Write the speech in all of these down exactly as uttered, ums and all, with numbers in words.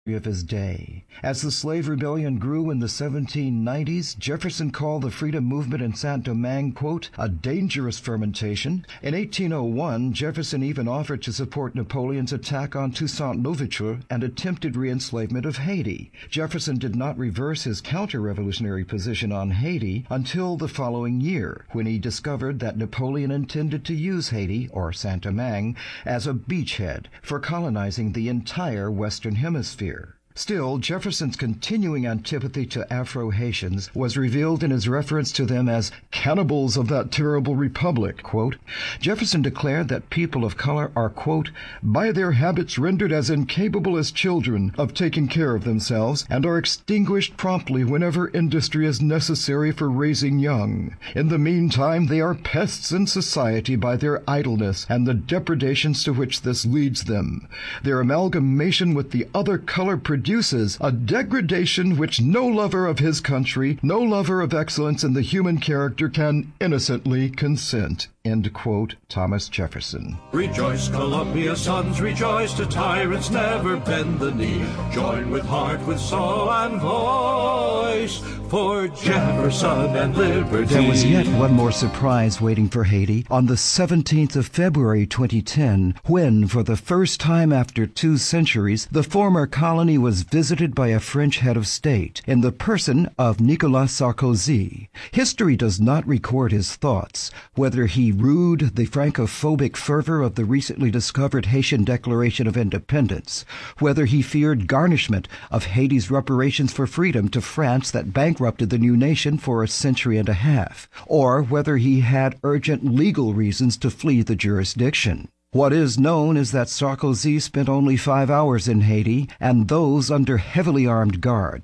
of his day. As the slave rebellion grew in the seventeen nineties, Jefferson called the freedom movement in Saint-Domingue, quote, a dangerous fermentation. In eighteen oh one, Jefferson even offered to support Napoleon's attack on Toussaint Louverture and attempted re-enslavement of Haiti. Jefferson did not reverse his counter-revolutionary position on Haiti until the following year, when he discovered that Napoleon intended to use Haiti, or Saint-Domingue, as a beachhead for colonizing the entire Western Hemisphere. Still, Jefferson's continuing antipathy to Afro-Haitians was revealed in his reference to them as cannibals of that terrible republic, quote. Jefferson declared that people of color are, quote, by their habits rendered as incapable as children of taking care of themselves, and are extinguished promptly whenever industry is necessary for raising young. In the meantime, they are pests in society by their idleness and the depredations to which this leads them. Their amalgamation with the other color produces a degradation which no lover of his country, no lover of excellence in the human character can innocently consent. End quote, Thomas Jefferson. Rejoice, Columbia sons, rejoice, to tyrants never bend the knee. Join with heart, with soul and voice, for Jefferson and liberty. There was yet one more surprise waiting for Haiti on the seventeenth of February twenty ten, when, for the first time after two centuries, the former colony was visited by a French head of state, in the person of Nicolas Sarkozy. History does not record his thoughts, whether he rued the Francophobic fervor of the recently discovered Haitian Declaration of Independence, whether he feared garnishment of Haiti's reparations for freedom to France that bankrupted the new nation for a century and a half, or whether he had urgent legal reasons to flee the jurisdiction. What is known is that Sarkozy spent only five hours in Haiti, and those under heavily armed guard.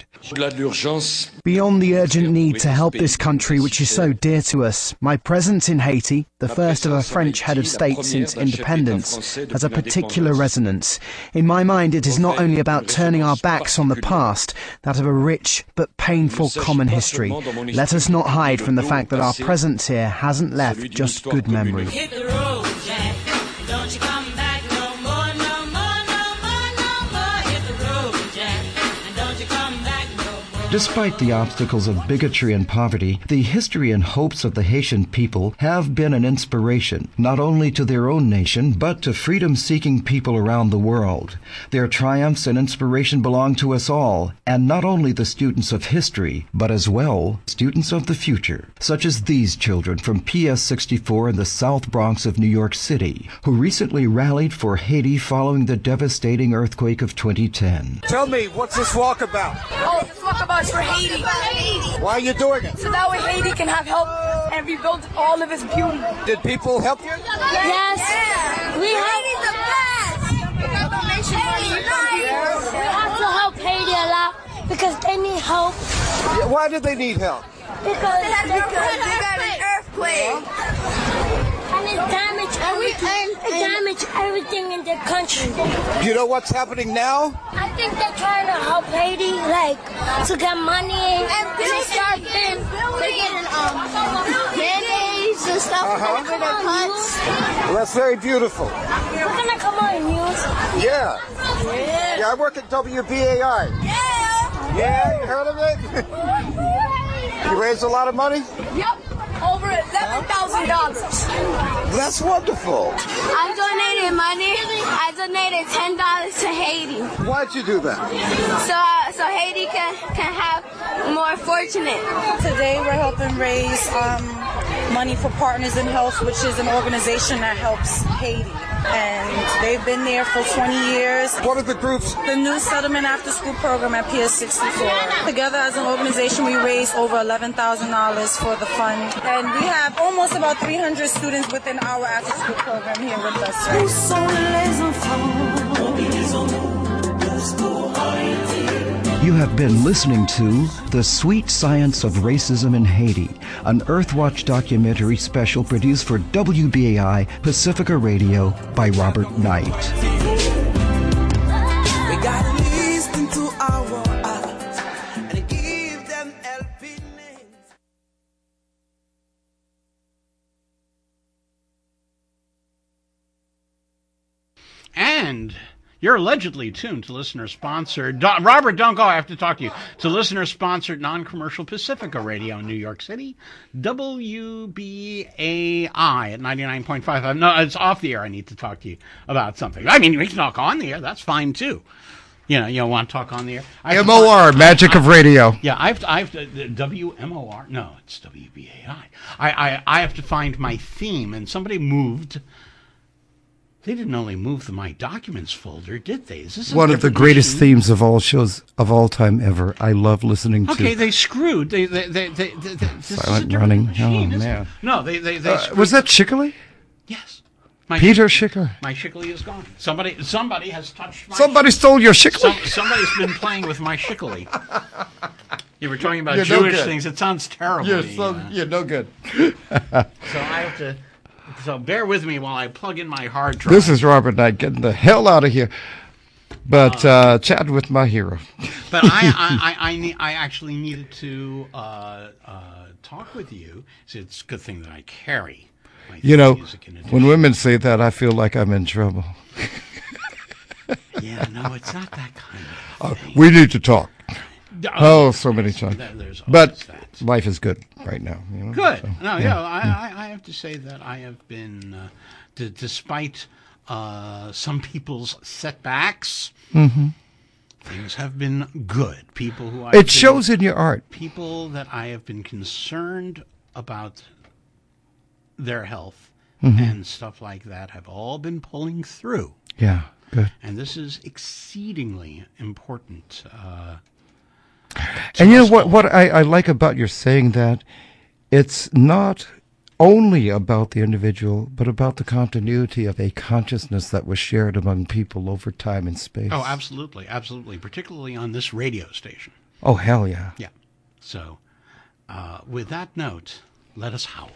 Beyond the urgent need to help this country which is so dear to us, my presence in Haiti, the first of a French head of state since independence, has a particular resonance. In my mind, it is not only about turning our backs on the past, that of a rich but painful common history. Let us not hide from the fact that our presence here hasn't left just good memories. Hit the road, Jack. Don't you come back no more, no more, no more, no more. Hit the road, Jack, and don't you come back no more. Despite the obstacles of bigotry and poverty, the history and hopes of the Haitian people have been an inspiration, not only to their own nation, but to freedom-seeking people around the world. Their triumphs and inspiration belong to us all, and not only the students of history, but as well students of the future, such as these children from P S sixty-four in the South Bronx of New York City, who recently rallied for Haiti following the devastating earthquake of twenty ten. Tell me, what's this walk about? Oh, this walk about is for Haiti. Why are you doing it? So that way Haiti can have help and rebuild all of its beauty. Did people help you? Yes. Yeah. We Haiti's the best. We have to help Haiti a lot because they need help. Yeah, why do they need help? Because, because they got an earthquake. And it damaged everything. It damaged everything in their country. Do you know what's happening now? I think they're trying to help Haiti, like, to get money. And, and they start getting, they're getting um, band-aids and stuff. Uh-huh. They're gonna come on news. Well, that's very beautiful. We're gonna come on news. Yeah. Yeah. Yeah, I work at W B A I. Yeah. Yeah, you heard of it? You raised a lot of money? Yep. Over eleven thousand dollars. That's wonderful. I donated money. I donated ten dollars to Haiti. Why'd you do that? So uh, so Haiti can, can have more fortunate. Today we're helping raise um, money for Partners in Health, which is an organization that helps Haiti. And they've been there for twenty years. What are the groups? The New Settlement After School Program at P S sixty-four. Together as an organization, we raised over eleven thousand dollars for the fund. And we have almost about three hundred students within our after school program here with us. Où sont les enfants? You have been listening to The Sweet Science of Racism in Haiti, an Earthwatch documentary special produced for W B A I Pacifica Radio by Robert Knight. We gotta listen to our eyes and give them helping hands. And You're allegedly tuned to listener-sponsored... Don, Robert, don't go. I have to talk to you. To listener-sponsored non-commercial Pacifica Radio in New York City, W B A I at ninety-nine point five. I'm, no, it's off the air. I need to talk to you about something. I mean, we can talk on the air. That's fine, too. You know, you don't want to talk on the air. M O R, magic I, of radio. Yeah, I have to, I have to, W M O R, no, it's W B A I. I, I, I have to find my theme, and somebody moved... They didn't only move the My Documents folder, did they? Is this one of the greatest machine? themes of all shows of all time ever? I love listening to. Okay, they screwed. They, they, they, they, they, they this Silent is a Running. Machine, oh man. It? No, they, they, they. Uh, was that Schickley? Yes. My Peter Schickley. My Schickley is gone. Somebody, somebody has touched. My Somebody stole your Schickley. Some, somebody's been playing with my Schickley. You were talking about you're Jewish no things. It sounds terrible. You're, so, uh, you're no good. So I have to. So bear with me while I plug in my hard drive. This is Robert Knight getting the hell out of here. But uh, uh, chat with my hero. But I, I, I, I, need, I actually needed to uh, uh, talk with you. So it's a good thing that I carry my You know, music in when women say that, I feel like I'm in trouble. Yeah, no, it's not that kind of thing. Uh, we need to talk. Oh, oh, so many times. There's but that. Life is good right now. You know? Good. So, no, yeah, yeah, I, I have to say that I have been, uh, d- despite uh, some people's setbacks, mm-hmm. things have been good. People who I it shows in your art. People that I have been concerned about their health mm-hmm. and stuff like that have all been pulling through. Yeah, good. And this is exceedingly important. Uh, And you know what, what I, I like about your saying that, it's not only about the individual, but about the continuity of a consciousness that was shared among people over time and space. Oh, absolutely, absolutely, particularly on this radio station. Oh, hell yeah. Yeah. So, uh, with that note, let us howl.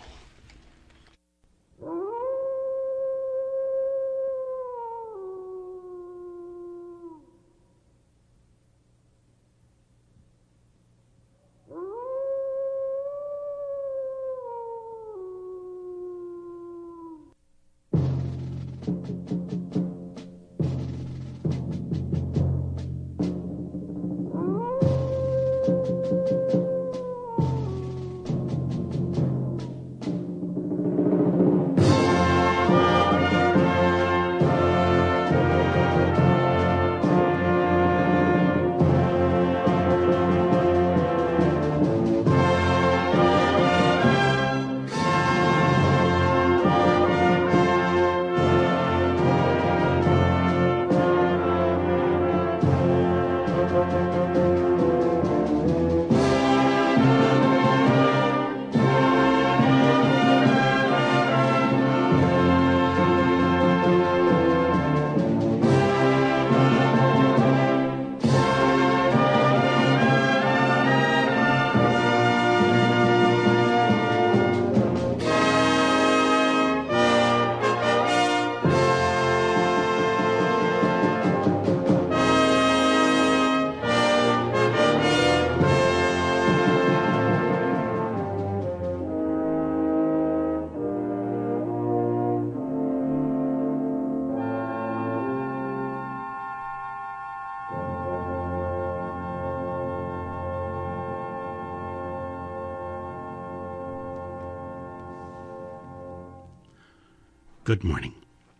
Good morning.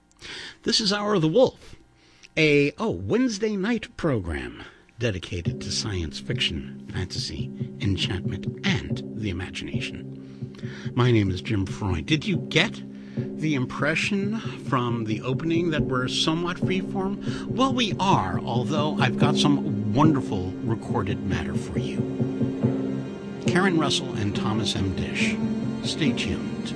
This is Hour of the Wolf, a oh Wednesday night program dedicated to science fiction, fantasy, enchantment, and the imagination. My name is Jim Freud. Did you get the impression from the opening that we're somewhat freeform? Well, we are, although I've got some wonderful recorded matter for you. Karen Russell and Thomas M. Dish. Stay tuned.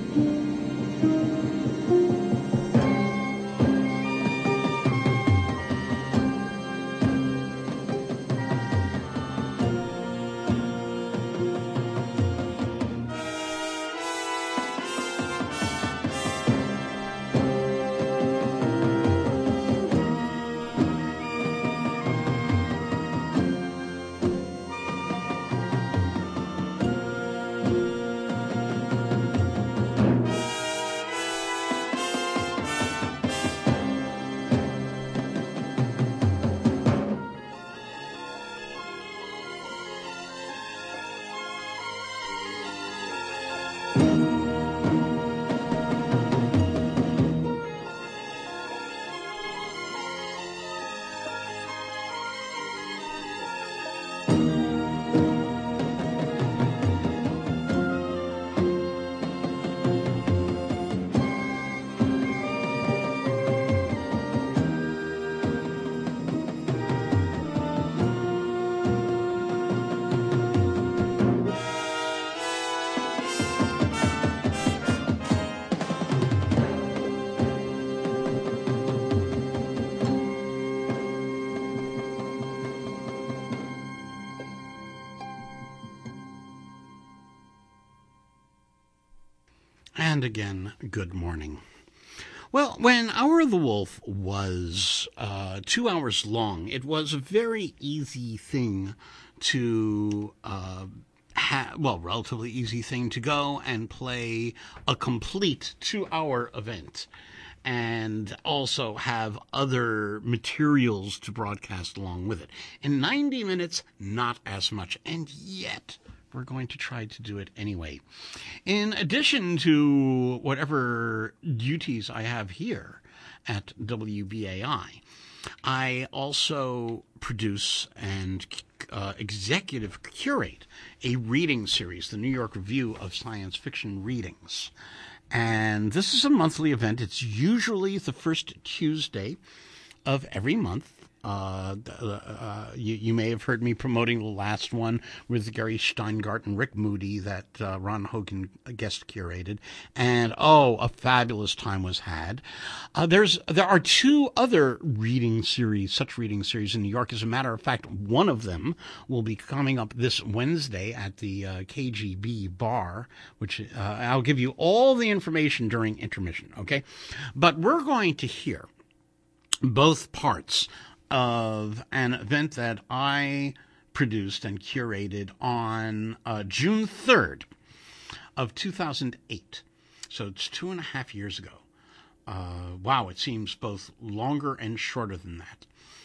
And again, good morning. Well, when Hour of the Wolf was uh, two hours long, it was a very easy thing to, uh, ha- well, relatively easy thing to go and play a complete two-hour event and also have other materials to broadcast along with it. In ninety minutes, not as much, and yet we're going to try to do it anyway. In addition to whatever duties I have here at W B A I, I also produce and uh, executive curate a reading series, the New York Review of Science Fiction Readings. And this is a monthly event. It's usually the first Tuesday of every month. Uh, uh, you, you may have heard me promoting the last one with Gary Steingart and Rick Moody that uh, Ron Hogan guest curated, and oh, a fabulous time was had. Uh, there's there are two other reading series, such reading series in New York. As a matter of fact, one of them will be coming up this Wednesday at the uh, K G B bar, which uh, I'll give you all the information during intermission. Okay, but we're going to hear both parts of an event that I produced and curated on uh, June third of two thousand eight. So it's two and a half years ago. Uh, wow, it seems both longer and shorter than that.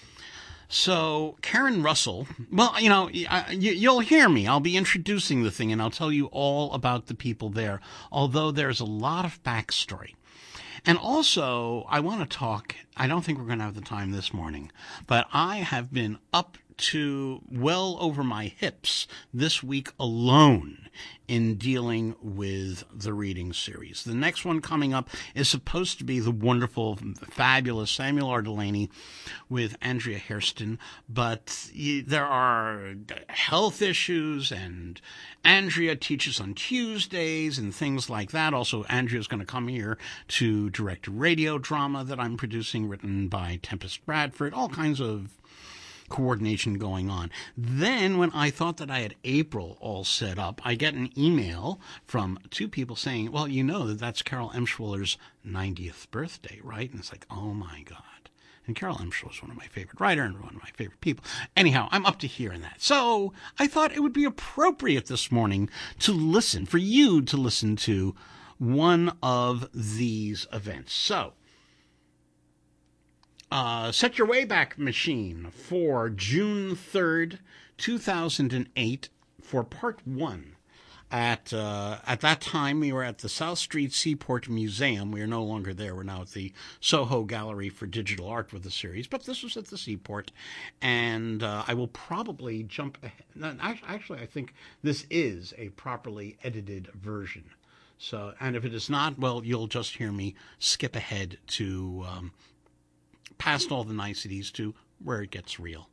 So Karen Russell, well, you know, I, you, you'll hear me. I'll be introducing the thing, and I'll tell you all about the people there, although there's a lot of backstory. And also, I want to talk, I don't think we're going to have the time this morning, but I have been up to well over my hips this week alone in dealing with the reading series. The next one coming up is supposed to be the wonderful, fabulous Samuel R. Delaney with Andrea Hairston, but there are health issues, and Andrea teaches on Tuesdays and things like that. Also, Andrea's going to come here to direct a radio drama that I'm producing, written by Tempest Bradford, all kinds of coordination going on. Then, when I thought that I had April all set up, I get an email from two people saying, well, you know that that's Carol Emshwiller's ninetieth birthday, right? And it's like, oh my God. And Carol Emshwiller is one of my favorite writers and one of my favorite people. Anyhow, I'm up to here in that. So I thought it would be appropriate this morning to listen, for you to listen to one of these events. So, Uh, set your Wayback Machine for June third, two thousand eight for part one. At uh, at that time, we were at the South Street Seaport Museum. We are no longer there. We're now at the Soho Gallery for Digital Art with the series. But this was at the Seaport. And uh, I will probably jump ahead. Actually, I think this is a properly edited version. So, and if it is not, well, you'll just hear me skip ahead to Um, past all the niceties to where it gets real.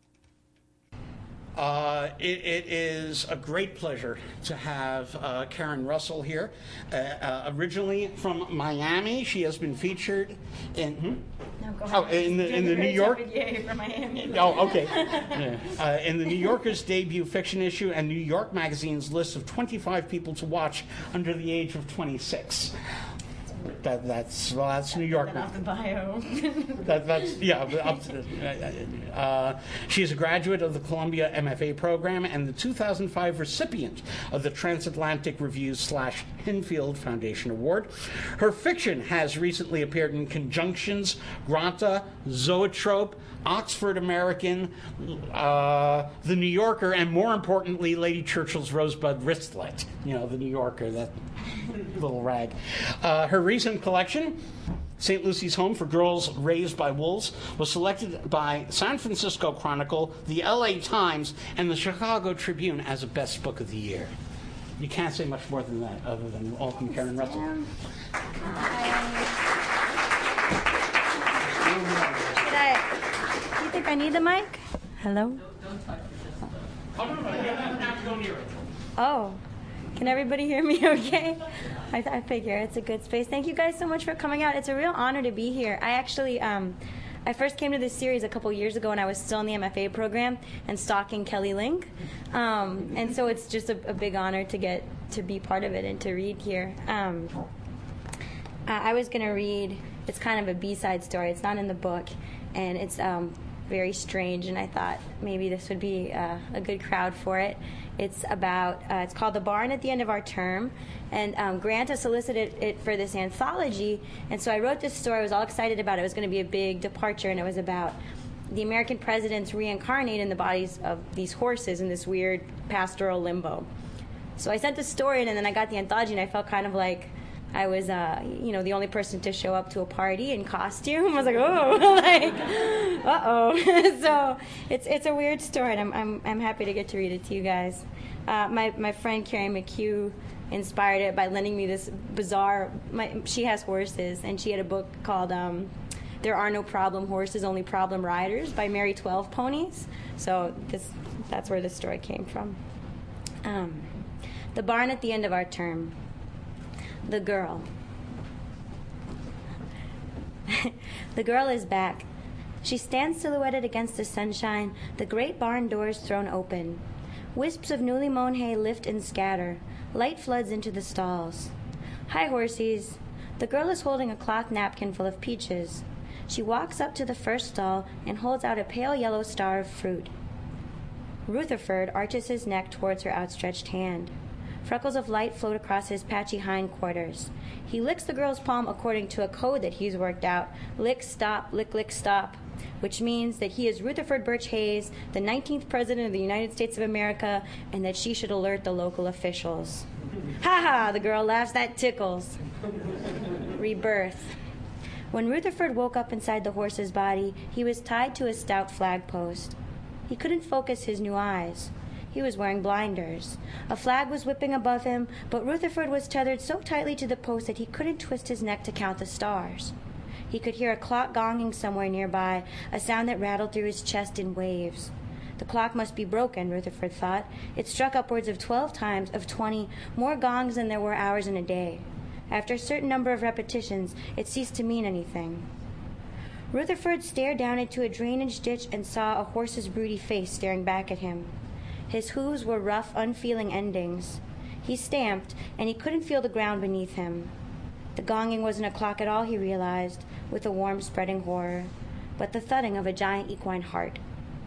Uh, it, it is a great pleasure to have uh, Karen Russell here. Uh, uh, originally from Miami, she has been featured in hmm? no, go oh, in the in the New York. Yeah, from Miami. Oh, okay. Yeah. Uh, in the New Yorker's debut fiction issue and New York Magazine's list of twenty-five people to watch under the age of twenty-six. That that's well, that's New York now. The bio. that that's yeah. Up to, uh, uh, she is a graduate of the Columbia M F A program and the two thousand five recipient of the Transatlantic Review slash Hinfield Foundation Award. Her fiction has recently appeared in Conjunctions, Granta, Zoetrope, Oxford American, uh, The New Yorker, and more importantly, Lady Churchill's Rosebud Wristlet. You know, The New Yorker, that little rag. Uh, her recent collection, Saint Lucy's Home for Girls Raised by Wolves, was selected by San Francisco Chronicle, the L A Times, and the Chicago Tribune as a best book of the year. You can't say much more than that, other than welcome Karen Russell. Did I, do you think I need the mic? Hello? No, don't touch it. Oh, no, no, you don't have to go near it. Oh. Can everybody hear me okay? I, I figure it's a good space. Thank you guys so much for coming out. It's a real honor to be here. I actually, um, I first came to this series a couple years ago when I was still in the M F A program and stalking Kelly Link. Um, and so it's just a, a big honor to get to be part of it and to read here. Um, I was going to read, it's kind of a B-side story. It's not in the book, and it's um, very strange, and I thought maybe this would be uh, a good crowd for it. It's about, uh, it's called The Barn at the End of Our Term, and um, Granta solicited it for this anthology, and so I wrote this story. I was all excited about it. It was going to be a big departure, and it was about the American presidents reincarnate in the bodies of these horses in this weird pastoral limbo. So I sent the story in, and then I got the anthology, and I felt kind of like I was, uh, you know, the only person to show up to a party in costume. I was like, oh, like, uh-oh. So it's it's a weird story, and I'm I'm I'm happy to get to read it to you guys. Uh, my my friend Carrie McHugh inspired it by lending me this bizarre. My, she has horses, and she had a book called um, "There Are No Problem Horses, Only Problem Riders" by Mary Twelve Ponies. So this that's where this story came from. Um, the barn at the end of our term. The girl. The girl is back. She stands silhouetted against the sunshine, the great barn doors thrown open. Wisps of newly mown hay lift and scatter. Light floods into the stalls. Hi, horsies. The girl is holding a cloth napkin full of peaches. She walks up to the first stall and holds out a pale yellow star of fruit. Rutherford arches his neck towards her outstretched hand. Freckles of light float across his patchy hindquarters. He licks the girl's palm according to a code that he's worked out. Lick, stop, lick, lick, stop. Which means that he is Rutherford Birch Hayes, the nineteenth President of the United States of America, and that she should alert the local officials. Ha ha, the girl laughs, that tickles. Rebirth. When Rutherford woke up inside the horse's body, he was tied to a stout flagpost. He couldn't focus his new eyes. He was wearing blinders. A flag was whipping above him, but Rutherford was tethered so tightly to the post that he couldn't twist his neck to count the stars. He could hear a clock gonging somewhere nearby, a sound that rattled through his chest in waves. The clock must be broken, Rutherford thought. It struck upwards of twelve times, of twenty, more gongs than there were hours in a day. After a certain number of repetitions, it ceased to mean anything. Rutherford stared down into a drainage ditch and saw a horse's broody face staring back at him. His hooves were rough, unfeeling endings. He stamped, and he couldn't feel the ground beneath him. The gonging wasn't a clock at all, he realized, with a warm, spreading horror, but the thudding of a giant equine heart.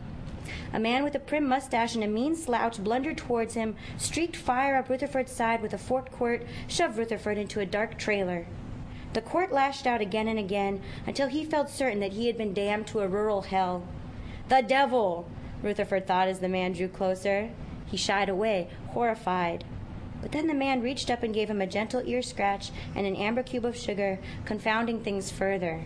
A man with a prim mustache and a mean slouch blundered towards him, streaked fire up Rutherford's side with a forked quirt, shoved Rutherford into a dark trailer. The quirt lashed out again and again, until he felt certain that he had been damned to a rural hell. The devil! Rutherford thought as the man drew closer. He shied away, horrified. But then the man reached up and gave him a gentle ear scratch and an amber cube of sugar, confounding things further.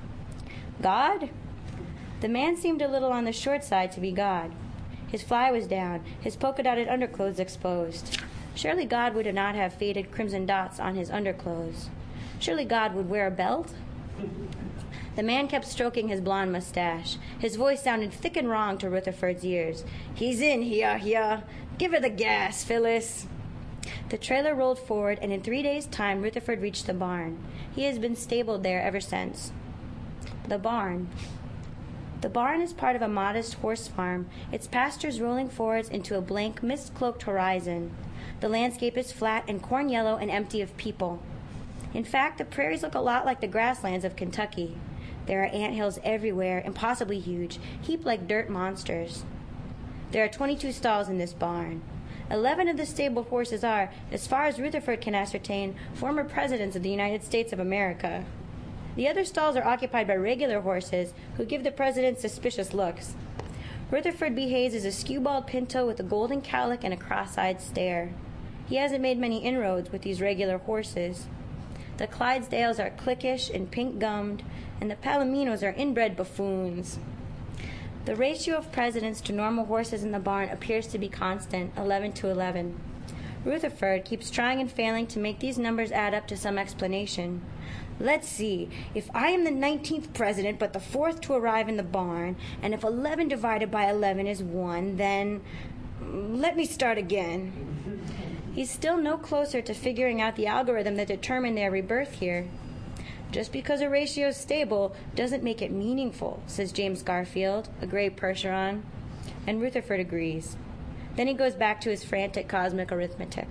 God? The man seemed a little on the short side to be God. His fly was down, his polka-dotted underclothes exposed. Surely God would not have faded crimson dots on his underclothes. Surely God would wear a belt? The man kept stroking his blond mustache. His voice sounded thick and wrong to Rutherford's ears. He's in here, here. Give her the gas, Phyllis. The trailer rolled forward, and in three days' time, Rutherford reached the barn. He has been stabled there ever since. The barn. The barn is part of a modest horse farm, its pastures rolling forwards into a blank, mist-cloaked horizon. The landscape is flat and corn-yellow and empty of people. In fact, the prairies look a lot like the grasslands of Kentucky. There are anthills everywhere, impossibly huge, heaped like dirt monsters. There are twenty-two stalls in this barn. Eleven of the stabled horses are, as far as Rutherford can ascertain, former presidents of the United States of America. The other stalls are occupied by regular horses, who give the president suspicious looks. Rutherford B. Hayes is a skewbald pinto with a golden cowlick and a cross-eyed stare. He hasn't made many inroads with these regular horses. The Clydesdales are cliquish and pink-gummed, and the Palominos are inbred buffoons. The ratio of presidents to normal horses in the barn appears to be constant, eleven to eleven. Rutherford keeps trying and failing to make these numbers add up to some explanation. Let's see, if I am the nineteenth president but the fourth to arrive in the barn, and if eleven divided by eleven is one, then... Let me start again. He's still no closer to figuring out the algorithm that determined their rebirth here. Just because a ratio is stable doesn't make it meaningful, says James Garfield, a gray Percheron. And Rutherford agrees. Then he goes back to his frantic cosmic arithmetic.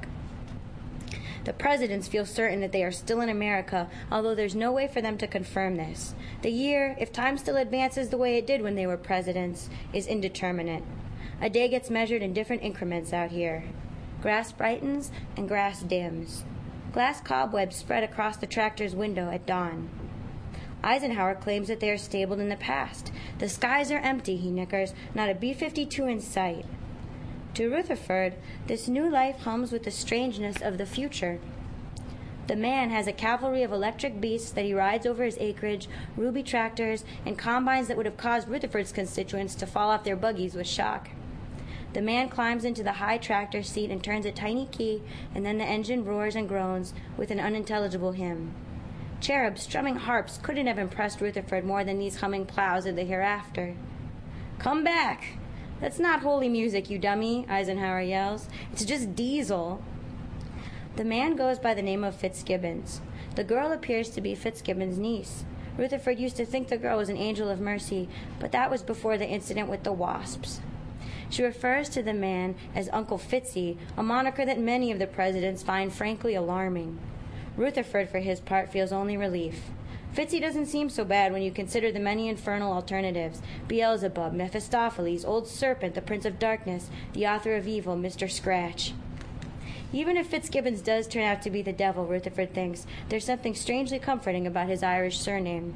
The presidents feel certain that they are still in America, although there's no way for them to confirm this. The year, if time still advances the way it did when they were presidents, is indeterminate. A day gets measured in different increments out here. Grass brightens and grass dims. Glass cobwebs spread across the tractor's window at dawn. Eisenhower claims that they are stabled in the past. The skies are empty, he nickers, not a B fifty-two in sight. To Rutherford, this new life hums with the strangeness of the future. The man has a cavalry of electric beasts that he rides over his acreage, ruby tractors, and combines that would have caused Rutherford's constituents to fall off their buggies with shock. The man climbs into the high tractor seat and turns a tiny key, and then the engine roars and groans with an unintelligible hymn. Cherubs strumming harps couldn't have impressed Rutherford more than these humming plows of the hereafter. "Come back! That's not holy music, you dummy," Eisenhower yells. "It's just diesel." The man goes by the name of Fitzgibbons. The girl appears to be Fitzgibbons' niece. Rutherford used to think the girl was an angel of mercy, but that was before the incident with the wasps. She refers to the man as Uncle Fitzy, a moniker that many of the presidents find frankly alarming. Rutherford, for his part, feels only relief. Fitzy doesn't seem so bad when you consider the many infernal alternatives: Beelzebub, Mephistopheles, Old Serpent, the Prince of Darkness, the author of evil, Mister Scratch. Even if Fitzgibbons does turn out to be the devil, Rutherford thinks, there's something strangely comforting about his Irish surname.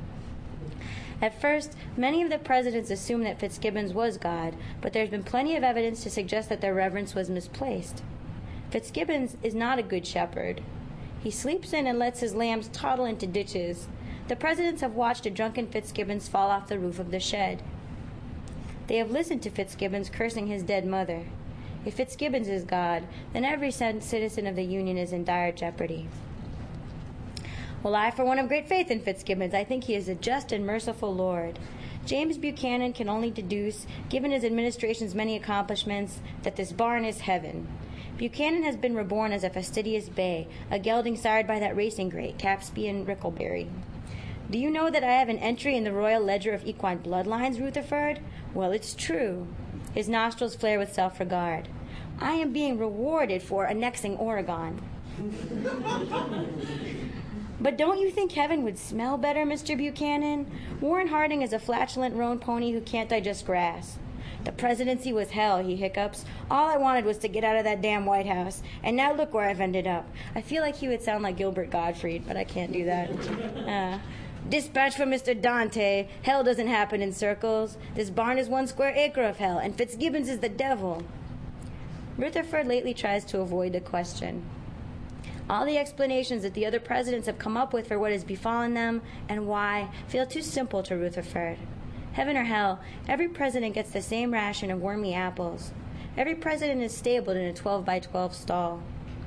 At first, many of the presidents assumed that Fitzgibbons was God, but there's been plenty of evidence to suggest that their reverence was misplaced. Fitzgibbons is not a good shepherd. He sleeps in and lets his lambs toddle into ditches. The presidents have watched a drunken Fitzgibbons fall off the roof of the shed. They have listened to Fitzgibbons cursing his dead mother. If Fitzgibbons is God, then every citizen of the Union is in dire jeopardy. Well, I, for one, have great faith in Fitzgibbons. I think he is a just and merciful Lord. James Buchanan can only deduce, given his administration's many accomplishments, that this barn is heaven. Buchanan has been reborn as a fastidious bay, a gelding sired by that racing great, Caspian Rickleberry. Do you know that I have an entry in the Royal Ledger of Equine Bloodlines, Rutherford? Well, it's true. His nostrils flare with self-regard. I am being rewarded for annexing Oregon. But don't you think heaven would smell better, Mister Buchanan? Warren Harding is a flatulent roan pony who can't digest grass. The presidency was hell, he hiccups. All I wanted was to get out of that damn White House, and now look where I've ended up. I feel like he would sound like Gilbert Gottfried, but I can't do that. Uh, Dispatch from Mister Dante. Hell doesn't happen in circles. This barn is one square acre of hell, and Fitzgibbons is the devil. Rutherford lately tries to avoid the question. All the explanations that the other presidents have come up with for what has befallen them and why feel too simple to Rutherford. Heaven or hell, every president gets the same ration of wormy apples. Every president is stabled in a twelve by twelve stall.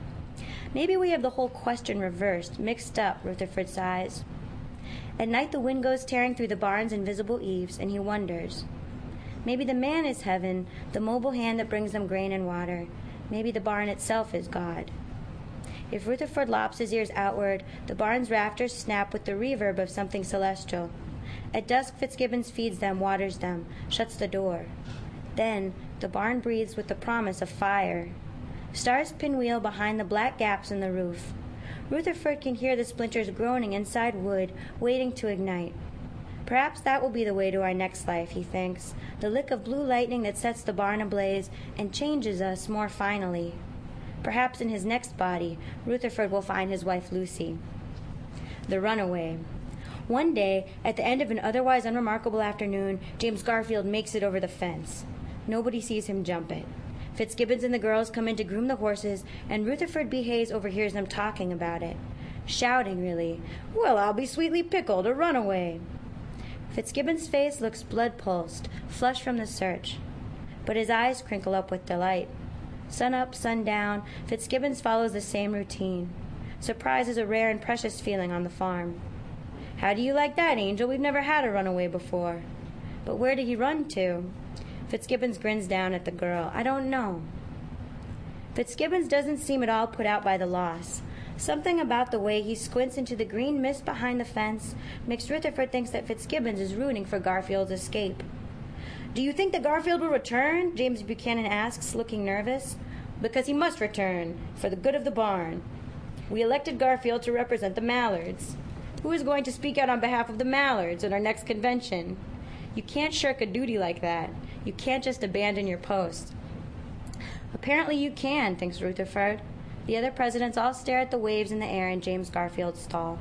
Maybe we have the whole question reversed, mixed up, Rutherford sighs. At night the wind goes tearing through the barn's invisible eaves, and he wonders. Maybe the man is heaven, the mobile hand that brings them grain and water. Maybe the barn itself is God. If Rutherford lops his ears outward, the barn's rafters snap with the reverb of something celestial. At dusk, Fitzgibbons feeds them, waters them, shuts the door. Then the barn breathes with the promise of fire. Stars pinwheel behind the black gaps in the roof. Rutherford can hear the splinters groaning inside wood, waiting to ignite. Perhaps that will be the way to our next life, he thinks, the lick of blue lightning that sets the barn ablaze and changes us more finally. Perhaps in his next body, Rutherford will find his wife Lucy. The runaway. One day, at the end of an otherwise unremarkable afternoon, James Garfield makes it over the fence. Nobody sees him jump it. Fitzgibbons and the girls come in to groom the horses, and Rutherford B. Hayes overhears them talking about it. Shouting, really. Well, I'll be sweetly pickled, a runaway. Fitzgibbons' face looks blood-pulsed, flushed from the search. But his eyes crinkle up with delight. Sun up, sun down, Fitzgibbons follows the same routine. Surprise is a rare and precious feeling on the farm. How do you like that, Angel? We've never had a runaway before. But where did he run to? Fitzgibbons grins down at the girl. I don't know. Fitzgibbons doesn't seem at all put out by the loss. Something about the way he squints into the green mist behind the fence makes Rutherford think that Fitzgibbons is rooting for Garfield's escape. "Do you think that Garfield will return?" James Buchanan asks, looking nervous. "Because he must return, for the good of the barn. We elected Garfield to represent the Mallards. Who is going to speak out on behalf of the Mallards at our next convention? You can't shirk a duty like that. You can't just abandon your post." "Apparently you can," thinks Rutherford. The other presidents all stare at the waves in the air in James Garfield's stall.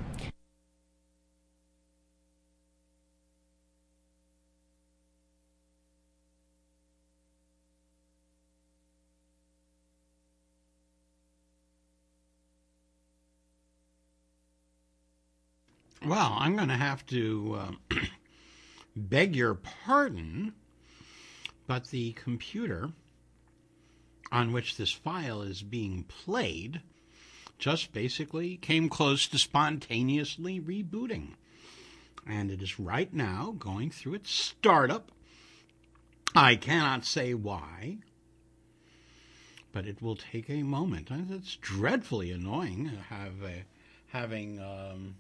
Well, I'm going to have to uh, beg your pardon, but the computer on which this file is being played just basically came close to spontaneously rebooting. And it is right now going through its startup. I cannot say why, but it will take a moment. It's dreadfully annoying have a, having um,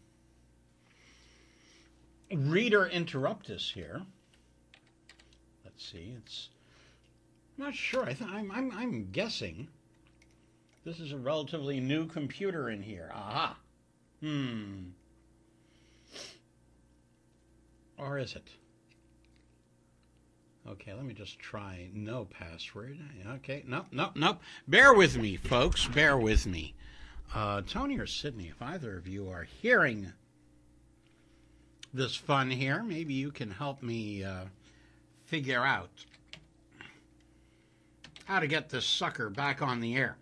reader interrupt us here. Let's see, it's I'm not sure. I th- I'm, I'm, I'm guessing this is a relatively new computer in here. Aha. Hmm. Or is it? Okay, let me just try no password. Okay, nope, nope, nope. Bear with me, folks. Bear with me. Uh, Tony or Sydney, if either of you are hearing this fun here, maybe you can help me uh, figure out how to get this sucker back on the air.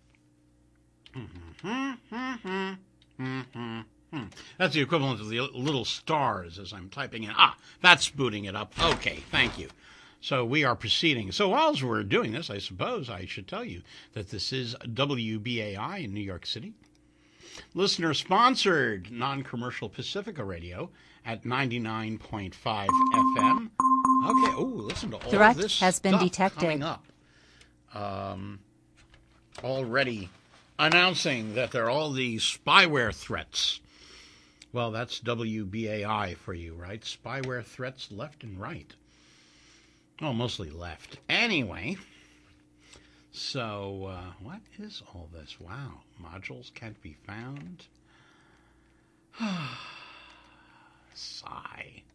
That's the equivalent of the little stars as I'm typing in. Ah, that's booting it up. Okay, thank you. So we are proceeding. So while we're doing this, I suppose I should tell you that this is W B A I in New York City. Listener-sponsored non-commercial Pacifica radio at ninety-nine point five F M. Okay, oh, listen to all Threat this has been stuff detected. coming up. Um, already announcing that there are all these spyware threats. Well, that's W B A I for you, right? Spyware threats left and right. Oh, mostly left. Anyway, so uh, what is all this? Wow, modules can't be found. Sigh.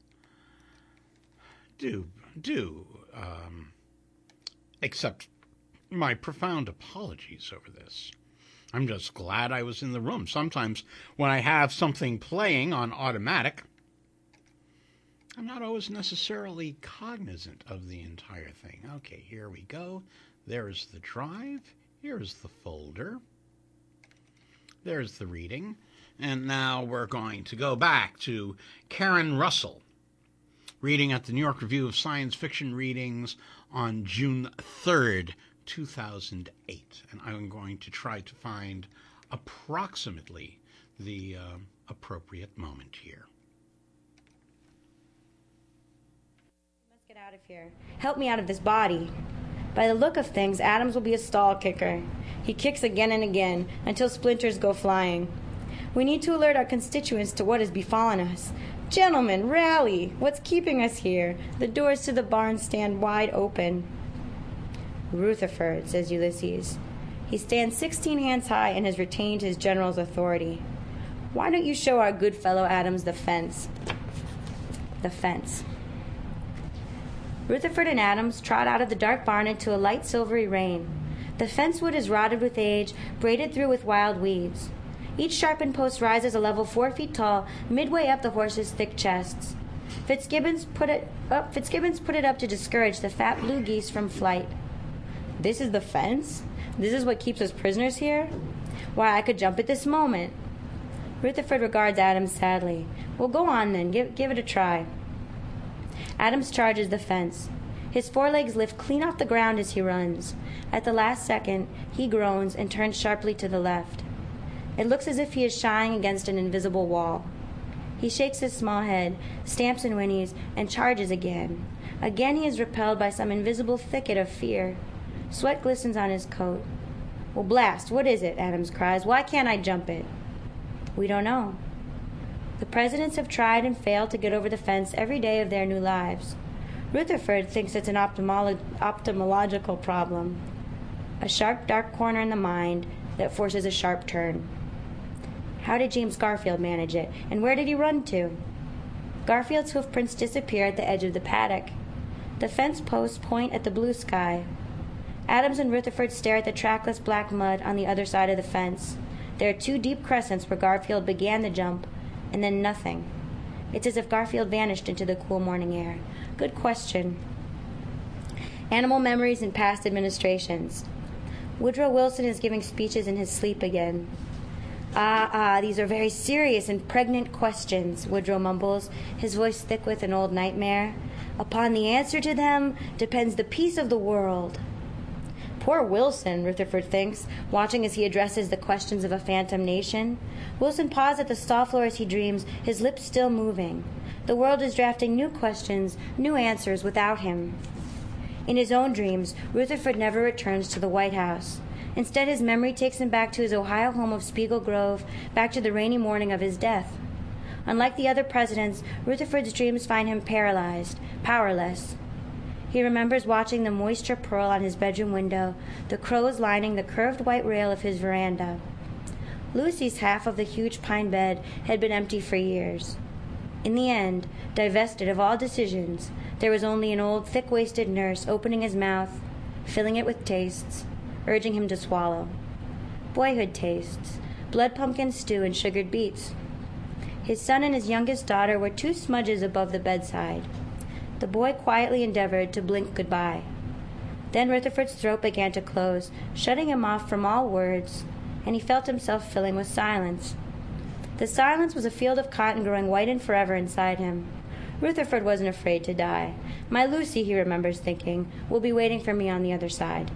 Do, do, um, accept my profound apologies over this. I'm just glad I was in the room. Sometimes when I have something playing on automatic, I'm not always necessarily cognizant of the entire thing. Okay, here we go. There's the drive. Here's the folder. There's the reading. And now we're going to go back to Karen Russell, reading at the New York Review of Science Fiction Readings on June third, two thousand eight. And I'm going to try to find approximately the uh, appropriate moment here. Let's get out of here. Help me out of this body. By the look of things, Adams will be a stall kicker. He kicks again and again until splinters go flying. We need to alert our constituents to what has befallen us. Gentlemen, rally! What's keeping us here? The doors to the barn stand wide open. Rutherford, says Ulysses. He stands sixteen hands high and has retained his general's authority. Why don't you show our good fellow Adams the fence? The fence. Rutherford and Adams trot out of the dark barn into a light silvery rain. The fence wood is rotted with age, braided through with wild weeds. Each sharpened post rises a level four feet tall, midway up the horses' thick chests. Fitzgibbons put it up, Fitzgibbons put it up to discourage the fat blue geese from flight. This is the fence? This is what keeps us prisoners here? Why, I could jump at this moment. Rutherford regards Adams sadly. Well, go on then. Give, give it a try. Adams charges the fence. His forelegs lift clean off the ground as he runs. At the last second, he groans and turns sharply to the left. It looks as if he is shying against an invisible wall. He shakes his small head, stamps and whinnies, and charges again. Again he is repelled by some invisible thicket of fear. Sweat glistens on his coat. Well, blast, what is it? Adams cries. Why can't I jump it? We don't know. The presidents have tried and failed to get over the fence every day of their new lives. Rutherford thinks it's an ophthalmolo- ophthalmological problem, a sharp, dark corner in the mind that forces a sharp turn. How did James Garfield manage it, and where did he run to? Garfield's hoofprints disappear at the edge of the paddock. The fence posts point at the blue sky. Adams and Rutherford stare at the trackless black mud on the other side of the fence. There are two deep crescents where Garfield began the jump, and then nothing. It's as if Garfield vanished into the cool morning air. Good question. Animal memories and past administrations. Woodrow Wilson is giving speeches in his sleep again. Ah, ah, these are very serious and pregnant questions, Woodrow mumbles, his voice thick with an old nightmare. Upon the answer to them depends the peace of the world. Poor Wilson, Rutherford thinks, watching as he addresses the questions of a phantom nation. Wilson paused at the stall floor as he dreams, his lips still moving. The world is drafting new questions, new answers without him. In his own dreams, Rutherford never returns to the White House. Instead, his memory takes him back to his Ohio home of Spiegel Grove, back to the rainy morning of his death. Unlike the other presidents, Rutherford's dreams find him paralyzed, powerless. He remembers watching the moisture pearl on his bedroom window, the crows lining the curved white rail of his veranda. Lucy's half of the huge pine bed had been empty for years. In the end, divested of all decisions, there was only an old, thick-waisted nurse opening his mouth, filling it with tastes, urging him to swallow. Boyhood tastes, blood pumpkin stew and sugared beets. His son and his youngest daughter were two smudges above the bedside. The boy quietly endeavored to blink goodbye. Then Rutherford's throat began to close, shutting him off from all words, and he felt himself filling with silence. The silence was a field of cotton growing white and forever inside him. Rutherford wasn't afraid to die. My Lucy, he remembers thinking, will be waiting for me on the other side.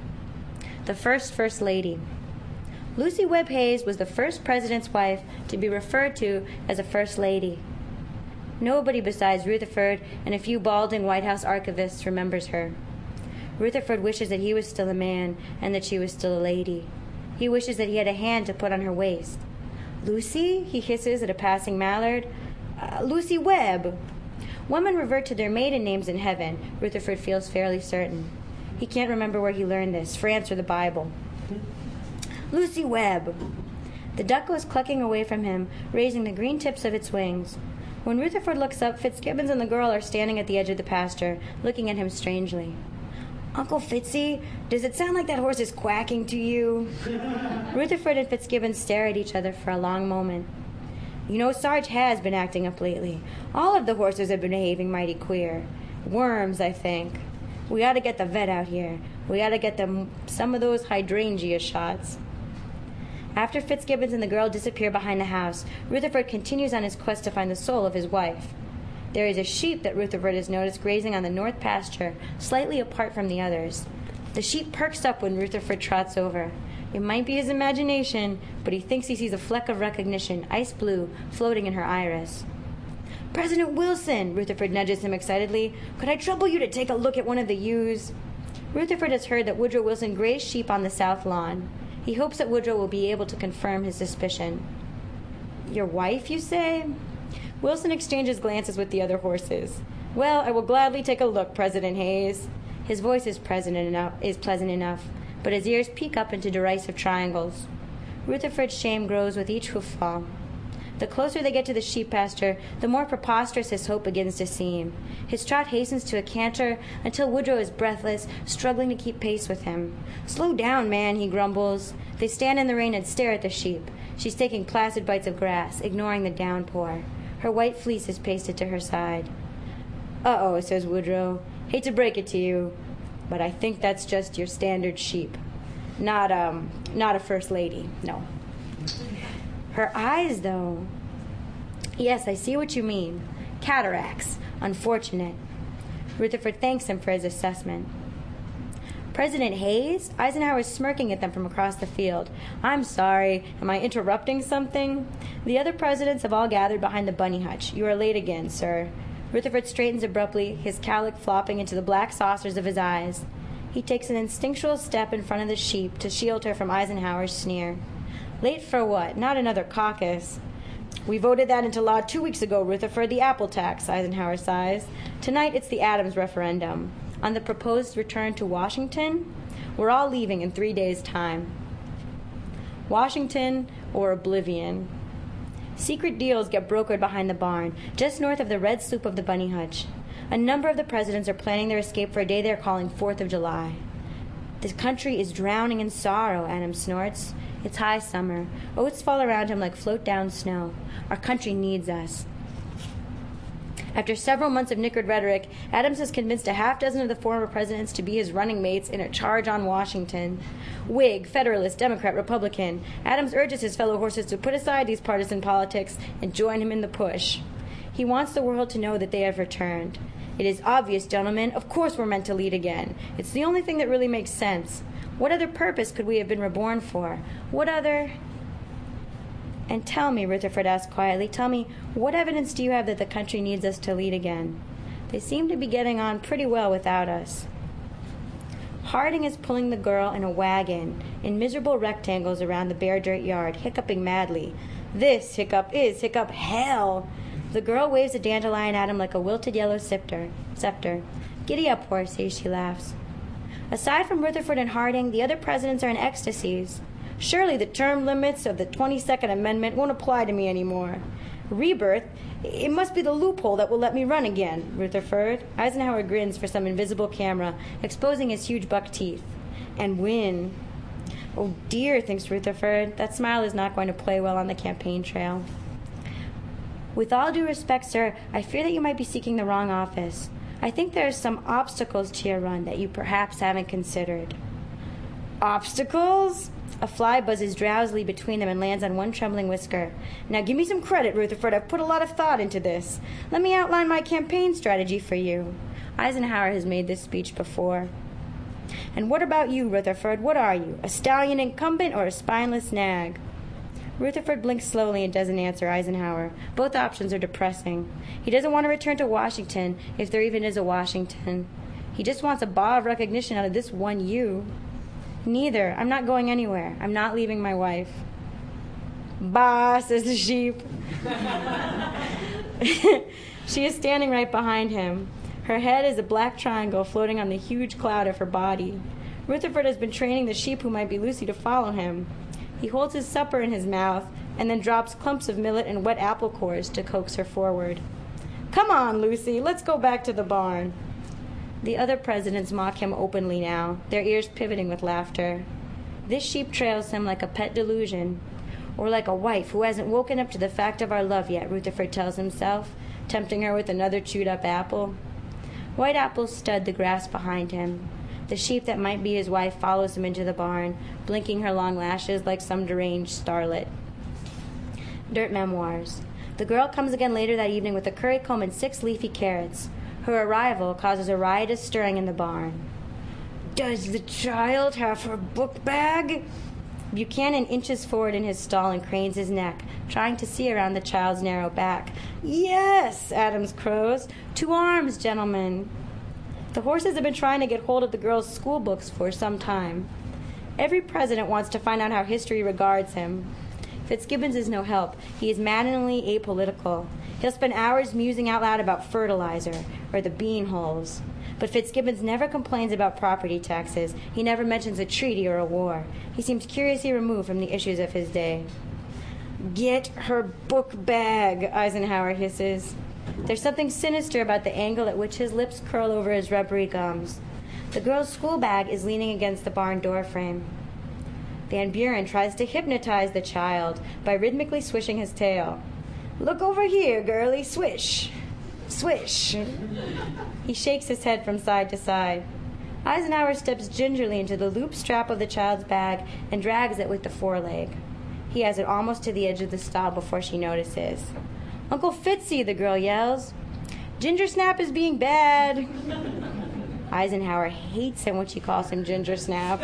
The first First Lady. Lucy Webb Hayes was the first president's wife to be referred to as a First Lady. Nobody besides Rutherford and a few balding White House archivists remembers her. Rutherford wishes that he was still a man and that she was still a lady. He wishes that he had a hand to put on her waist. Lucy, he hisses at a passing mallard. Uh, Lucy Webb. Women revert to their maiden names in heaven, Rutherford feels fairly certain. He can't remember where he learned this, France or the Bible. Lucy Webb. The duck goes clucking away from him, raising the green tips of its wings. When Rutherford looks up, Fitzgibbons and the girl are standing at the edge of the pasture, looking at him strangely. Uncle Fitzy, does it sound like that horse is quacking to you? Rutherford and Fitzgibbons stare at each other for a long moment. You know, Sarge has been acting up lately. All of the horses have been behaving mighty queer. Worms, I think. We ought to get the vet out here. We ought to get them some of those hydrangea shots. After Fitzgibbons and the girl disappear behind the house, Rutherford continues on his quest to find the soul of his wife. There is a sheep that Rutherford has noticed grazing on the north pasture, slightly apart from the others. The sheep perks up when Rutherford trots over. It might be his imagination, but he thinks he sees a fleck of recognition, ice blue, floating in her iris. President Wilson, Rutherford nudges him excitedly. Could I trouble you to take a look at one of the ewes? Rutherford has heard that Woodrow Wilson grazed sheep on the south lawn. He hopes that Woodrow will be able to confirm his suspicion. Your wife, you say? Wilson exchanges glances with the other horses. Well, I will gladly take a look, President Hayes. His voice is, enough, is pleasant enough, but his ears peek up into derisive triangles. Rutherford's shame grows with each hoof fall. The closer they get to the sheep pasture, the more preposterous his hope begins to seem. His trot hastens to a canter until Woodrow is breathless, struggling to keep pace with him. Slow down, man, he grumbles. They stand in the rain and stare at the sheep. She's taking placid bites of grass, ignoring the downpour. Her white fleece is pasted to her side. Uh-oh, says Woodrow. Hate to break it to you, but I think that's just your standard sheep. Not, um, not a first lady, no. Her eyes, though. Yes, I see what you mean. Cataracts. Unfortunate. Rutherford thanks him for his assessment. President Hayes? Eisenhower's smirking at them from across the field. I'm sorry. Am I interrupting something? The other presidents have all gathered behind the bunny hutch. You are late again, sir. Rutherford straightens abruptly, his cowlick flopping into the black saucers of his eyes. He takes an instinctual step in front of the sheep to shield her from Eisenhower's sneer. Late for what? Not another caucus. We voted that into law two weeks ago, Rutherford, the Apple tax, Eisenhower sighs. Tonight it's the Adams referendum. On the proposed return to Washington, we're all leaving in three days' time. Washington or oblivion. Secret deals get brokered behind the barn, just north of the red sloop of the Bunny Hutch. A number of the presidents are planning their escape for a day they're calling fourth of July. The country is drowning in sorrow, Adams snorts. It's high summer. Oats fall around him like float-down snow. Our country needs us. After several months of knickered rhetoric, Adams has convinced a half dozen of the former presidents to be his running mates in a charge on Washington. Whig, Federalist, Democrat, Republican, Adams urges his fellow horses to put aside these partisan politics and join him in the push. He wants the world to know that they have returned. It is obvious, gentlemen, of course we're meant to lead again. It's the only thing that really makes sense. What other purpose could we have been reborn for? What other... And tell me, Rutherford asked quietly, tell me, what evidence do you have that the country needs us to lead again? They seem to be getting on pretty well without us. Harding is pulling the girl in a wagon, in miserable rectangles around the bare dirt yard, hiccuping madly. This, hiccup, is, hiccup, hell! The girl waves a dandelion at him like a wilted yellow scepter. Scepter. Giddy up, horsey, she laughs. Aside from Rutherford and Harding, the other presidents are in ecstasies. Surely the term limits of the twenty-second Amendment won't apply to me anymore. Rebirth? It must be the loophole that will let me run again, Rutherford. Eisenhower grins for some invisible camera, exposing his huge buck teeth. And win. Oh dear, thinks Rutherford. That smile is not going to play well on the campaign trail. With all due respect, sir, I fear that you might be seeking the wrong office. I think there are some obstacles to your run that you perhaps haven't considered. Obstacles? A fly buzzes drowsily between them and lands on one trembling whisker. Now give me some credit, Rutherford. I've put a lot of thought into this. Let me outline my campaign strategy for you. Eisenhower has made this speech before. And what about you, Rutherford? What are you, a stallion incumbent or a spineless nag? Rutherford blinks slowly and doesn't answer Eisenhower. Both options are depressing. He doesn't want to return to Washington, if there even is a Washington. He just wants a bar of recognition out of this one you. Neither. I'm not going anywhere. I'm not leaving my wife. Bah, says the sheep. She is standing right behind him. Her head is a black triangle floating on the huge cloud of her body. Rutherford has been training the sheep who might be Lucy to follow him. He holds his supper in his mouth and then drops clumps of millet and wet apple cores to coax her forward. Come on, Lucy, let's go back to the barn. The other presidents mock him openly now, their ears pivoting with laughter. This sheep trails him like a pet delusion, or like a wife who hasn't woken up to the fact of our love yet, Rutherford tells himself, tempting her with another chewed-up apple. White apples stud the grass behind him. The sheep that might be his wife follows him into the barn, blinking her long lashes like some deranged starlet. Dirt memoirs. The girl comes again later that evening with a currycomb and six leafy carrots. Her arrival causes a riotous stirring in the barn. Does the child have her book bag? Buchanan inches forward in his stall and cranes his neck, trying to see around the child's narrow back. Yes, Adams crows. To arms, gentlemen. The horses have been trying to get hold of the girl's school books for some time. Every president wants to find out how history regards him. Fitzgibbons is no help. He is maddeningly apolitical. He'll spend hours musing out loud about fertilizer or the bean holes. But Fitzgibbons never complains about property taxes. He never mentions a treaty or a war. He seems curiously removed from the issues of his day. Get her book bag, Eisenhower hisses. There's something sinister about the angle at which his lips curl over his rubbery gums. The girl's school bag is leaning against the barn door frame. Van Buren tries to hypnotize the child by rhythmically swishing his tail. Look over here, girlie, swish, swish. He shakes his head from side to side. Eisenhower steps gingerly into the loop strap of the child's bag and drags it with the foreleg. He has it almost to the edge of the stall before she notices. Uncle Fitzy, the girl yells. Ginger Snap is being bad. Eisenhower hates him when she calls him Ginger Snap.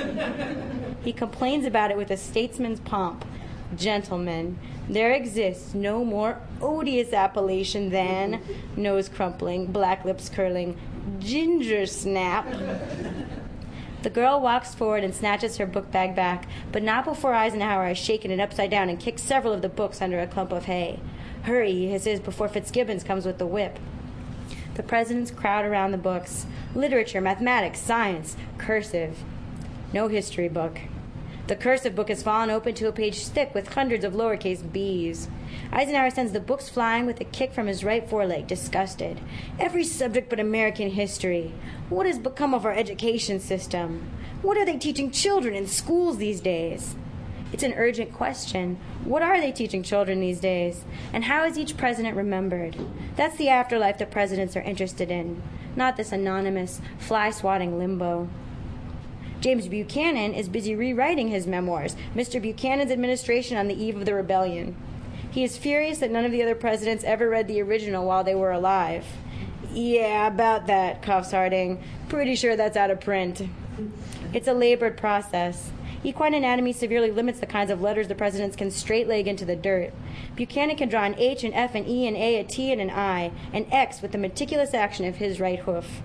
He complains about it with a statesman's pomp. Gentlemen, there exists no more odious appellation than, nose crumpling, black lips curling, Ginger Snap. The girl walks forward and snatches her book bag back, but not before Eisenhower has shaken it upside down and kicked several of the books under a clump of hay. Hurry, he hisses, before Fitzgibbons comes with the whip. The presidents crowd around the books. Literature, mathematics, science, cursive. No history book. The cursive book has fallen open to a page thick with hundreds of lowercase b's. Eisenhower sends the books flying with a kick from his right foreleg, disgusted. Every subject but American history. What has become of our education system? What are they teaching children in schools these days? It's an urgent question. What are they teaching children these days? And how is each president remembered? That's the afterlife the presidents are interested in, not this anonymous, fly-swatting limbo. James Buchanan is busy rewriting his memoirs, Mister Buchanan's Administration on the Eve of the Rebellion. He is furious that none of the other presidents ever read the original while they were alive. Yeah, about that, coughs Harding. Pretty sure that's out of print. It's a labored process. Equine anatomy severely limits the kinds of letters the presidents can straight-leg into the dirt. Buchanan can draw an H, an F, an E, an A, a T, and an I, an X with the meticulous action of his right hoof.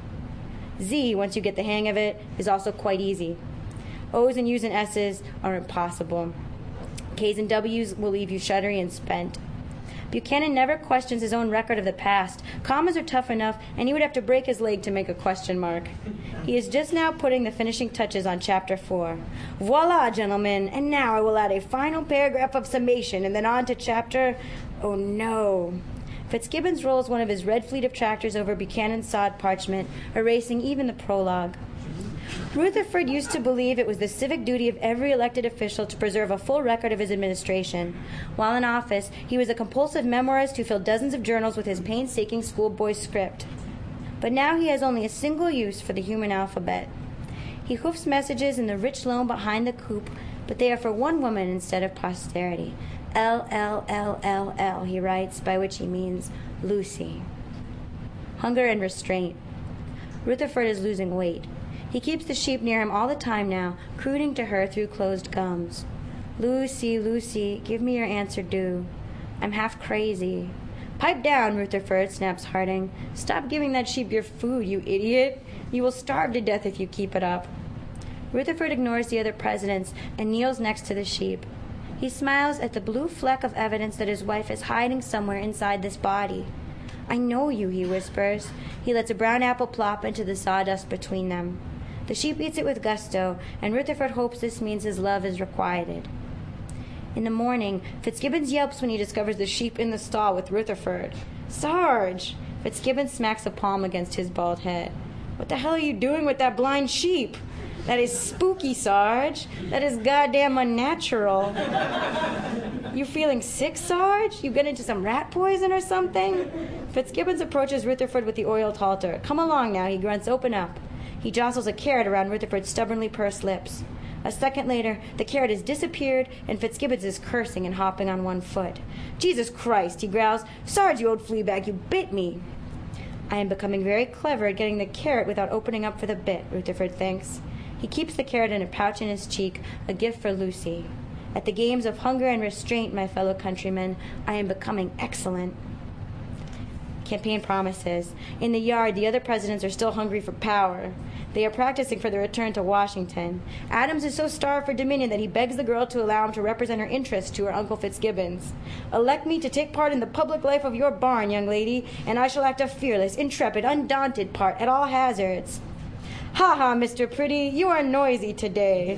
Z, once you get the hang of it, is also quite easy. O's and U's and S's are impossible. K's and W's will leave you shuddery and spent. Buchanan never questions his own record of the past. Commas are tough enough, and he would have to break his leg to make a question mark. He is just now putting the finishing touches on Chapter four. Voila, gentlemen, and now I will add a final paragraph of summation, and then on to Chapter... Oh, no. Fitzgibbons rolls one of his red fleet of tractors over Buchanan's sod parchment, erasing even the prologue. Rutherford used to believe it was the civic duty of every elected official to preserve a full record of his administration. While in office, he was a compulsive memoirist who filled dozens of journals with his painstaking schoolboy script. But now he has only a single use for the human alphabet. He hoofs messages in the rich loam behind the coupe, but they are for one woman instead of posterity. L L L L L, he writes, by which he means Lucy. Hunger and restraint. Rutherford is losing weight. He keeps the sheep near him all the time now, crooning to her through closed gums. Lucy, Lucy, give me your answer due. I'm half crazy. Pipe down, Rutherford, snaps Harding. Stop giving that sheep your food, you idiot. You will starve to death if you keep it up. Rutherford ignores the other presidents and kneels next to the sheep. He smiles at the blue fleck of evidence that his wife is hiding somewhere inside this body. I know you, he whispers. He lets a brown apple plop into the sawdust between them. The sheep eats it with gusto, and Rutherford hopes this means his love is requited. In the morning, Fitzgibbons yelps when he discovers the sheep in the stall with Rutherford. Sarge! Fitzgibbons smacks a palm against his bald head. What the hell are you doing with that blind sheep? That is spooky, Sarge. That is goddamn unnatural. You feeling sick, Sarge? You get into some rat poison or something? Fitzgibbons approaches Rutherford with the oiled halter. Come along now, he grunts. Open up. He jostles a carrot around Rutherford's stubbornly pursed lips. A second later, the carrot has disappeared, and Fitzgibbons is cursing and hopping on one foot. Jesus Christ, he growls. Sarge, you old fleabag, you bit me. I am becoming very clever at getting the carrot without opening up for the bit, Rutherford thinks. He keeps the carrot in a pouch in his cheek, a gift for Lucy. At the games of hunger and restraint, my fellow countrymen, I am becoming excellent. Campaign promises. In the yard, the other presidents are still hungry for power. They are practicing for the return to Washington. Adams is so starved for dominion that he begs the girl to allow him to represent her interests to her Uncle Fitzgibbons. Elect me to take part in the public life of your barn, young lady, and I shall act a fearless, intrepid, undaunted part at all hazards. Ha ha, Mister Pretty, you are noisy today.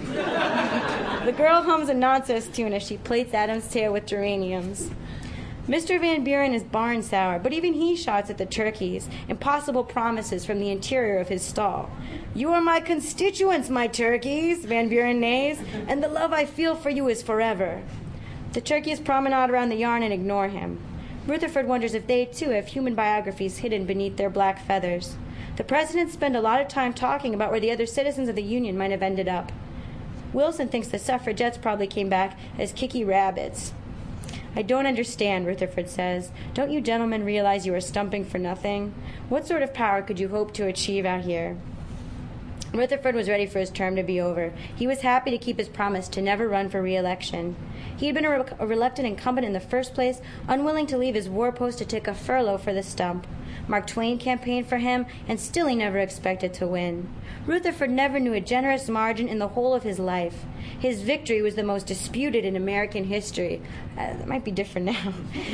The girl hums a nonsense tune as she plates Adam's tail with geraniums. Mister Van Buren is barn sour, but even he shouts at the turkeys, impossible promises from the interior of his stall. You are my constituents, my turkeys, Van Buren neighs, and the love I feel for you is forever. The turkeys promenade around the yard and ignore him. Rutherford wonders if they, too, have human biographies hidden beneath their black feathers. The presidents spend a lot of time talking about where the other citizens of the Union might have ended up. Wilson thinks the suffragettes probably came back as kicky rabbits. I don't understand, Rutherford says. Don't you gentlemen realize you are stumping for nothing? What sort of power could you hope to achieve out here? Rutherford was ready for his term to be over. He was happy to keep his promise to never run for re-election. He had been a, re- a reluctant incumbent in the first place, unwilling to leave his war post to take a furlough for the stump. Mark Twain campaigned for him, and still he never expected to win. Rutherford never knew a generous margin in the whole of his life. His victory was the most disputed in American history. Uh, that might be different now.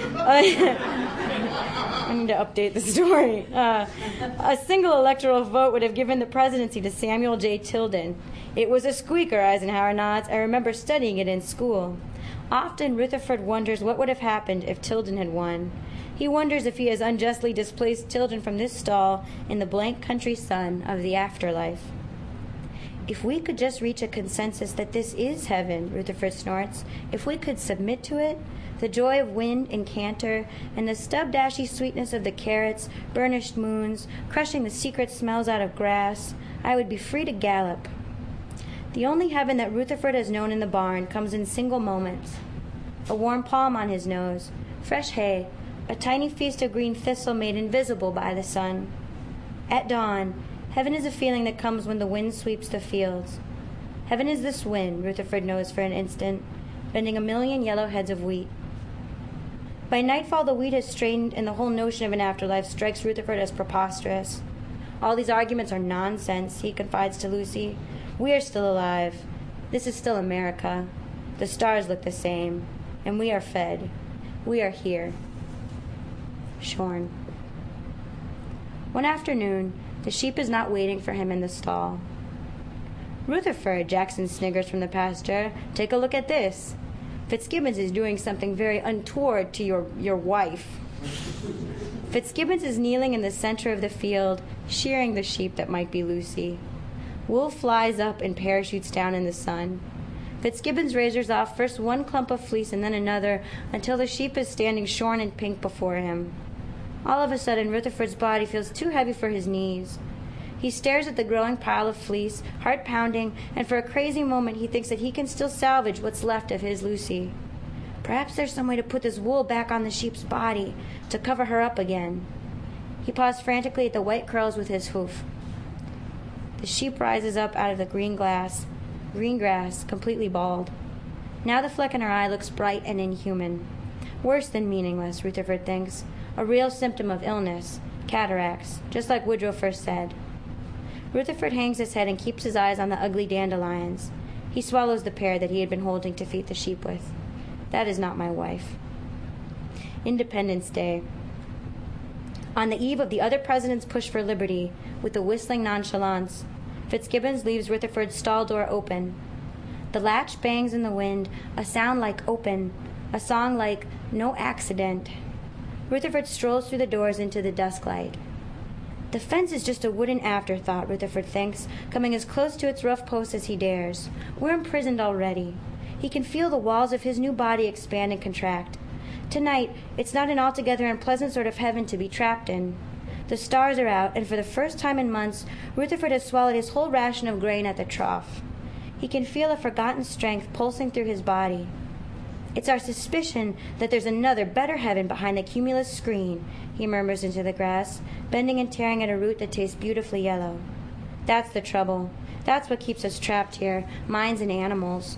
I need to update the story. Uh, a single electoral vote would have given the presidency to Samuel J. Tilden. It was a squeaker, Eisenhower nods. I remember studying it in school. Often Rutherford wonders what would have happened if Tilden had won. He wonders if he has unjustly displaced Tilden from this stall in the blank country sun of the afterlife. If we could just reach a consensus that this is heaven, Rutherford snorts, if we could submit to it, the joy of wind and canter, and the stub-dashy sweetness of the carrots, burnished moons, crushing the secret smells out of grass, I would be free to gallop. The only heaven that Rutherford has known in the barn comes in single moments. A warm palm on his nose, fresh hay, a tiny feast of green thistle made invisible by the sun. At dawn, heaven is a feeling that comes when the wind sweeps the fields. Heaven is this wind, Rutherford knows for an instant, bending a million yellow heads of wheat. By nightfall, the wheat has strained, and the whole notion of an afterlife strikes Rutherford as preposterous. All these arguments are nonsense, he confides to Lucy. We are still alive. This is still America. The stars look the same, and we are fed. We are here. Shorn. One afternoon, the sheep is not waiting for him in the stall. Rutherford, Jackson sniggers from the pasture, take a look at this. Fitzgibbons is doing something very untoward to your, your wife. Fitzgibbons is kneeling in the center of the field, shearing the sheep that might be Lucy. Wool flies up and parachutes down in the sun. Fitzgibbons razors off first one clump of fleece and then another until the sheep is standing shorn and pink before him. All of a sudden, Rutherford's body feels too heavy for his knees. He stares at the growing pile of fleece, heart pounding, and for a crazy moment he thinks that he can still salvage what's left of his Lucy. Perhaps there's some way to put this wool back on the sheep's body, to cover her up again. He paws frantically at the white curls with his hoof. The sheep rises up out of the green glass, green grass, completely bald. Now the fleck in her eye looks bright and inhuman. Worse than meaningless, Rutherford thinks. A real symptom of illness, cataracts, just like Woodrow first said. Rutherford hangs his head and keeps his eyes on the ugly dandelions. He swallows the pear that he had been holding to feed the sheep with. That is not my wife. Independence Day. On the eve of the other president's push for liberty, with the whistling nonchalance, Fitzgibbons leaves Rutherford's stall door open. The latch bangs in the wind, a sound like open, a song like no accident. Rutherford strolls through the doors into the dusk light. The fence is just a wooden afterthought, Rutherford thinks, coming as close to its rough posts as he dares. We're imprisoned already. He can feel the walls of his new body expand and contract. Tonight, it's not an altogether unpleasant sort of heaven to be trapped in. The stars are out, and for the first time in months, Rutherford has swallowed his whole ration of grain at the trough. He can feel a forgotten strength pulsing through his body. It's our suspicion that there's another, better heaven behind the cumulus screen, he murmurs into the grass, bending and tearing at a root that tastes beautifully yellow. That's the trouble. That's what keeps us trapped here, minds and animals.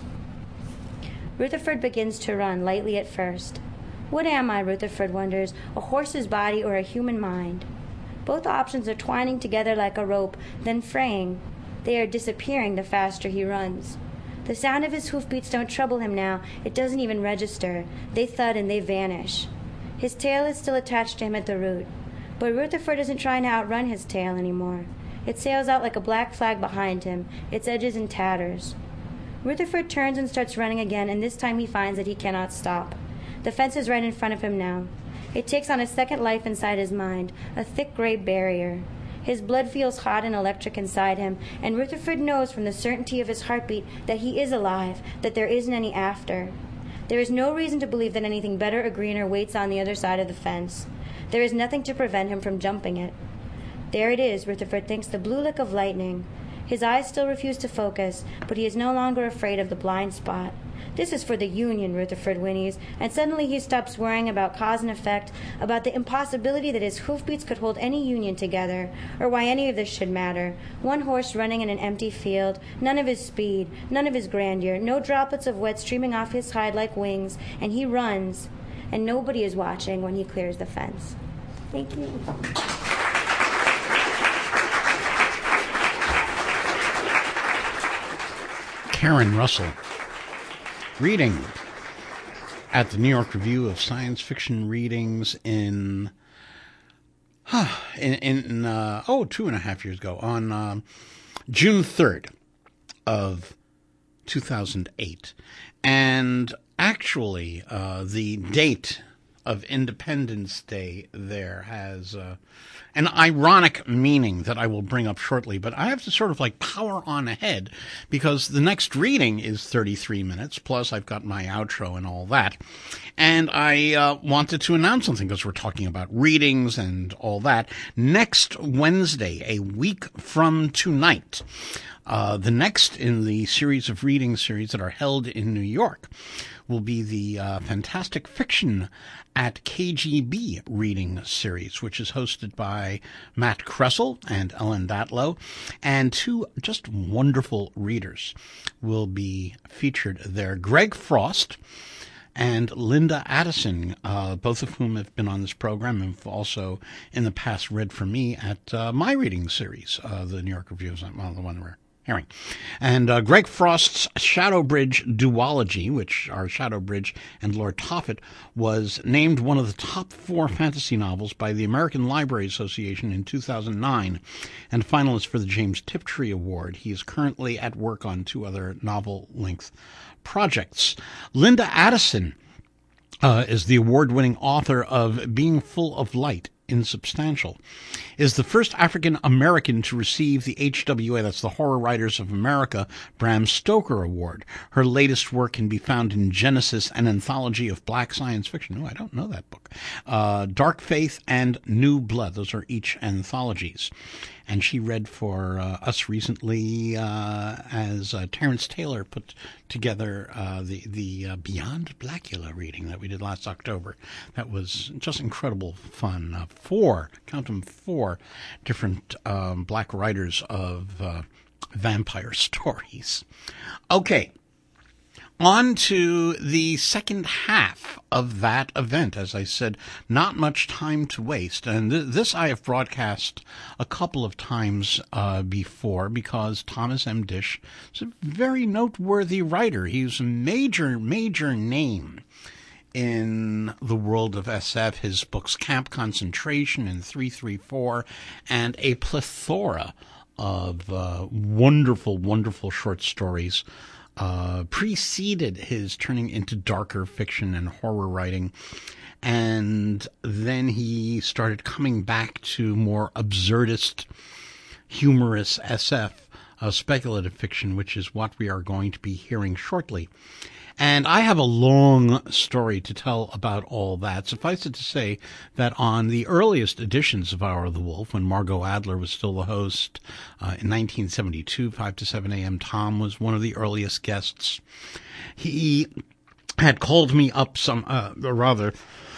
Rutherford begins to run, lightly at first. What am I, Rutherford wonders, a horse's body or a human mind? Both options are twining together like a rope, then fraying. They are disappearing the faster he runs. The sound of his hoofbeats don't trouble him now. It doesn't even register. They thud and they vanish. His tail is still attached to him at the root. But Rutherford isn't trying to outrun his tail anymore. It sails out like a black flag behind him, its edges in tatters. Rutherford turns and starts running again, and this time he finds that he cannot stop. The fence is right in front of him now. It takes on a second life inside his mind, a thick gray barrier. His blood feels hot and electric inside him, and Rutherford knows from the certainty of his heartbeat that he is alive, that there isn't any after. There is no reason to believe that anything better or greener waits on the other side of the fence. There is nothing to prevent him from jumping it. There it is, Rutherford thinks, the blue lick of lightning. His eyes still refuse to focus, but he is no longer afraid of the blind spot. This is for the Union, Rutherford whinnies, and suddenly he stops worrying about cause and effect, about the impossibility that his hoofbeats could hold any Union together, or why any of this should matter. One horse running in an empty field, none of his speed, none of his grandeur, no droplets of wet streaming off his hide like wings, and he runs, and nobody is watching when he clears the fence. Thank you. Karen Russell, reading at the New York Review of Science Fiction Readings in, huh, in, in uh, oh, two and a half years ago, on um, June third of two thousand eight. And actually, uh, the date of Independence Day there has uh, an ironic meaning that I will bring up shortly, but I have to sort of like power on ahead because the next reading is thirty-three minutes, plus I've got my outro and all that. And I uh, wanted to announce something because we're talking about readings and all that. Next Wednesday, a week from tonight, uh, the next in the series of reading series that are held in New York will be the uh, Fantastic Fiction at K G B reading series, which is hosted by Matt Kressel and Ellen Datlow, and two just wonderful readers will be featured there. Greg Frost and Linda Addison, uh, both of whom have been on this program and have also in the past read for me at uh, my reading series, uh, the New York Review, well, the one we're hearing. And uh, Greg Frost's Shadowbridge duology, which are Shadowbridge and Lord Tophet, was named one of the top four fantasy novels by the American Library Association in two thousand nine and finalist for the James Tiptree Award. He is currently at work on two other novel-length projects. Linda Addison uh, is the award-winning author of Being Full of Light, Insubstantial, is the first African-American to receive the H W A, that's the Horror Writers of America, Bram Stoker Award. Her latest work can be found in Genesis, an anthology of black science fiction. Oh, I don't know that book. Uh, Dark Faith and New Blood. Those are each anthologies. And she read for uh, us recently uh, as uh, Terrence Taylor put together uh, the, the uh, Beyond Blackula reading that we did last October. That was just incredible fun. Uh, four, count them, four different um, black writers of uh, vampire stories. Okay. On to the second half of that event. As I said, not much time to waste. And th- this I have broadcast a couple of times uh, before because Thomas M. Disch is a very noteworthy writer. He's a major, major name in the world of S F. His books Camp Concentration and three three four and a plethora of uh, wonderful, wonderful short stories Uh, preceded his turning into darker fiction and horror writing. And then he started coming back to more absurdist, humorous S F, uh, speculative fiction, which is what we are going to be hearing shortly. And I have a long story to tell about all that. Suffice it to say that on the earliest editions of Hour of the Wolf, when Margot Adler was still the host uh, in nineteen seventy-two, five to seven a.m., Tom was one of the earliest guests. He had called me up some, uh, or rather,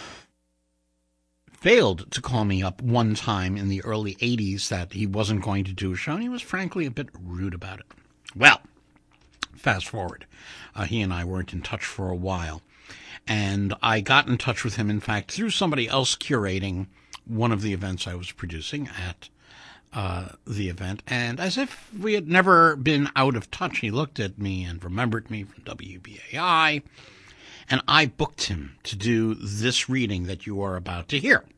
failed to call me up one time in the early eighties that he wasn't going to do a show, and he was frankly a bit rude about it. Well, fast forward. Uh, he and I weren't in touch for a while. And I got in touch with him, in fact, through somebody else curating one of the events I was producing at uh, the event. And as if we had never been out of touch, he looked at me and remembered me from W B A I. And I booked him to do this reading that you are about to hear.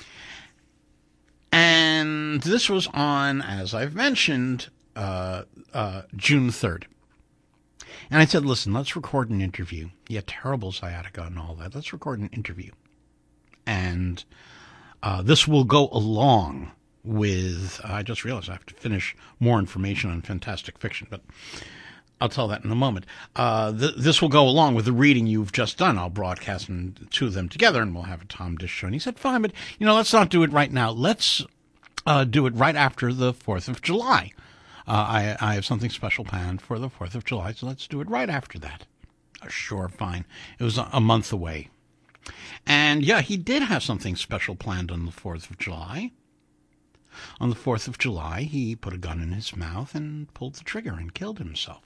And this was on, as I've mentioned, uh, uh, June third. And I said, listen, let's record an interview. He had terrible sciatica and all that. Let's record an interview. And uh, this will go along with, uh, I just realized I have to finish more information on fantastic fiction, but I'll tell that in a moment. Uh, th- this will go along with the reading you've just done. I'll broadcast the two of them together, and we'll have a Tom Disch show. And he said, fine, but, you know, let's not do it right now. Let's uh, do it right after the fourth of July. Uh, I, I have something special planned for the fourth of July, so let's do it right after that. Uh, sure, fine. It was a, a month away. And, yeah, he did have something special planned on the fourth of July. On the fourth of July, he put a gun in his mouth and pulled the trigger and killed himself.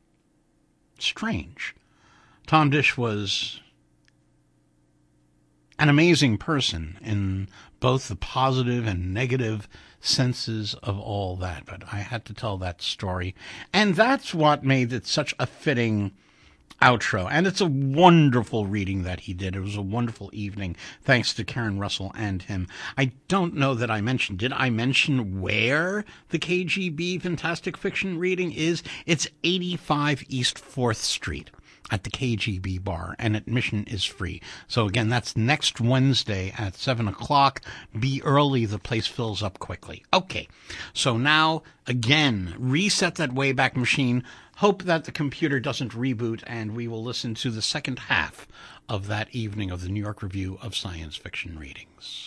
Strange. Tom Disch was an amazing person in both the positive and negative senses of all that. But I had to tell that story. And that's what made it such a fitting outro. And it's a wonderful reading that he did. It was a wonderful evening, thanks to Karen Russell and him. I don't know that I mentioned, did I mention where the K G B Fantastic Fiction reading is? It's eighty-five East fourth Street at the K G B bar, and admission is free. So again, that's next Wednesday at seven o'clock. Be early, the place fills up quickly. Okay, so now, again, reset that Wayback Machine. Hope that the computer doesn't reboot, and we will listen to the second half of that evening of the New York Review of Science Fiction Readings.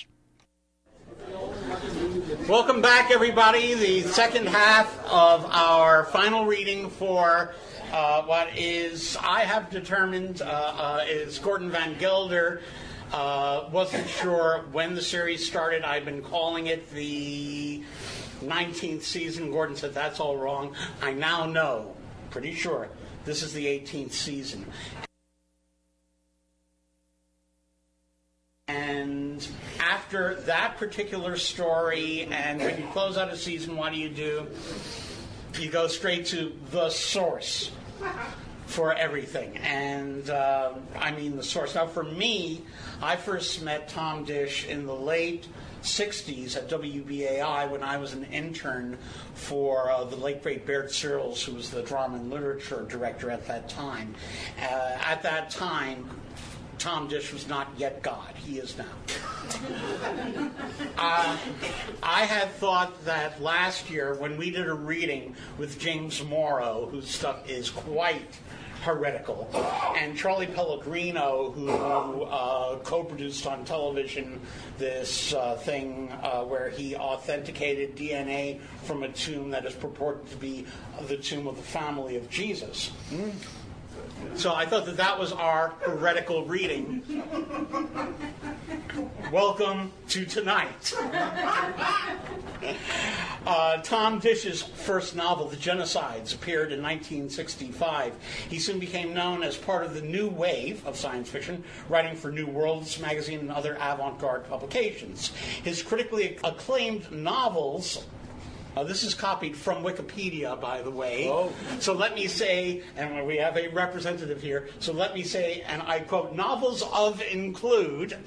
Welcome back, everybody. The second half of our final reading for uh, what is, I have determined, uh, uh, is Gordon Van Gelder. Uh, wasn't sure when the series started. I've been calling it the nineteenth season. Gordon said, that's all wrong. I now know, pretty sure, this is the eighteenth season. And after that particular story, and when you close out a season, what do you do? You go straight to the source for everything. And uh, I mean the source. Now for me, I first met Tom Dish in the late sixties at W B A I when I was an intern for uh, the late great Baird Searles, who was the drama and literature director at that time. Uh, at that time, Tom Dish was not yet God. He is now. uh, I had thought that last year when we did a reading with James Morrow, whose stuff is quite heretical, and Charlie Pellegrino, who uh, co-produced on television this uh, thing uh, where he authenticated D N A from a tomb that is purported to be the tomb of the family of Jesus. Mm. So I thought that that was our heretical reading. Welcome to tonight. Uh, Tom Dish's first novel, The Genocides, appeared in nineteen sixty-five. He soon became known as part of the new wave of science fiction, writing for New Worlds magazine and other avant-garde publications. His critically acclaimed novels, Uh, this is copied from Wikipedia, by the way. Oh. So let me say, and we have a representative here, so let me say, and I quote, novels of include,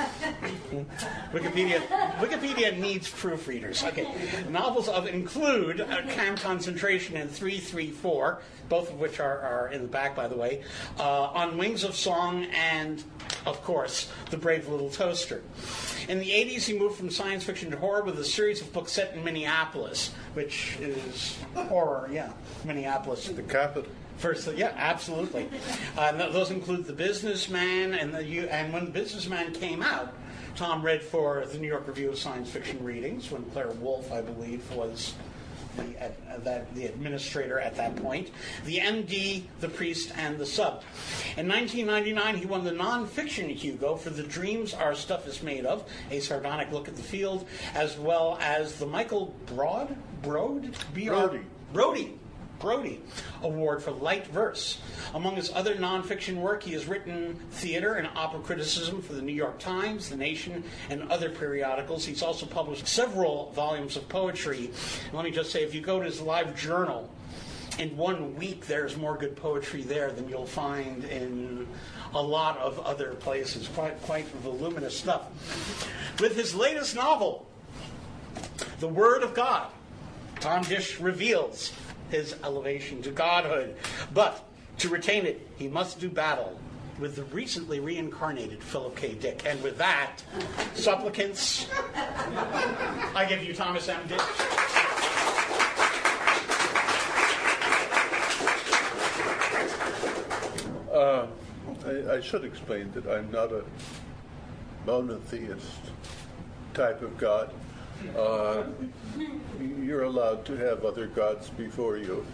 Wikipedia Wikipedia needs proofreaders. Okay. Novels of include uh, Camp Concentration and three three four, both of which are, are in the back, by the way, uh, On Wings of Song, and, of course, The Brave Little Toaster. In the eighties, he moved from science fiction to horror with a series of books set in Minneapolis, which is horror, yeah, Minneapolis. The capital. First, yeah, absolutely. Uh, and th- those include The Businessman, and the and when The Businessman came out, Tom read for the New York Review of Science Fiction Readings, when Claire Wolfe, I believe, was the, uh, that, the administrator at that point, the M D, the Priest, and the Sub. In nineteen ninety-nine, he won the nonfiction Hugo for The Dreams Our Stuff Is Made Of, a sardonic look at the field, as well as the Michael Broad, Broad? B R Brody. Brody. Brody Award for Light Verse. Among his other nonfiction work, he has written theater and opera criticism for the New York Times, The Nation, and other periodicals. He's also published several volumes of poetry. And let me just say, if you go to his live journal, in one week there's more good poetry there than you'll find in a lot of other places. Quite, quite voluminous stuff. With his latest novel, The Word of God, Tom Dish reveals his elevation to godhood. But to retain it, he must do battle with the recently reincarnated Philip K. Dick. And with that, supplicants, I give you Thomas M. Dick. Uh, I, I should explain that I'm not a monotheist type of God. Uh, you're allowed to have other gods before you.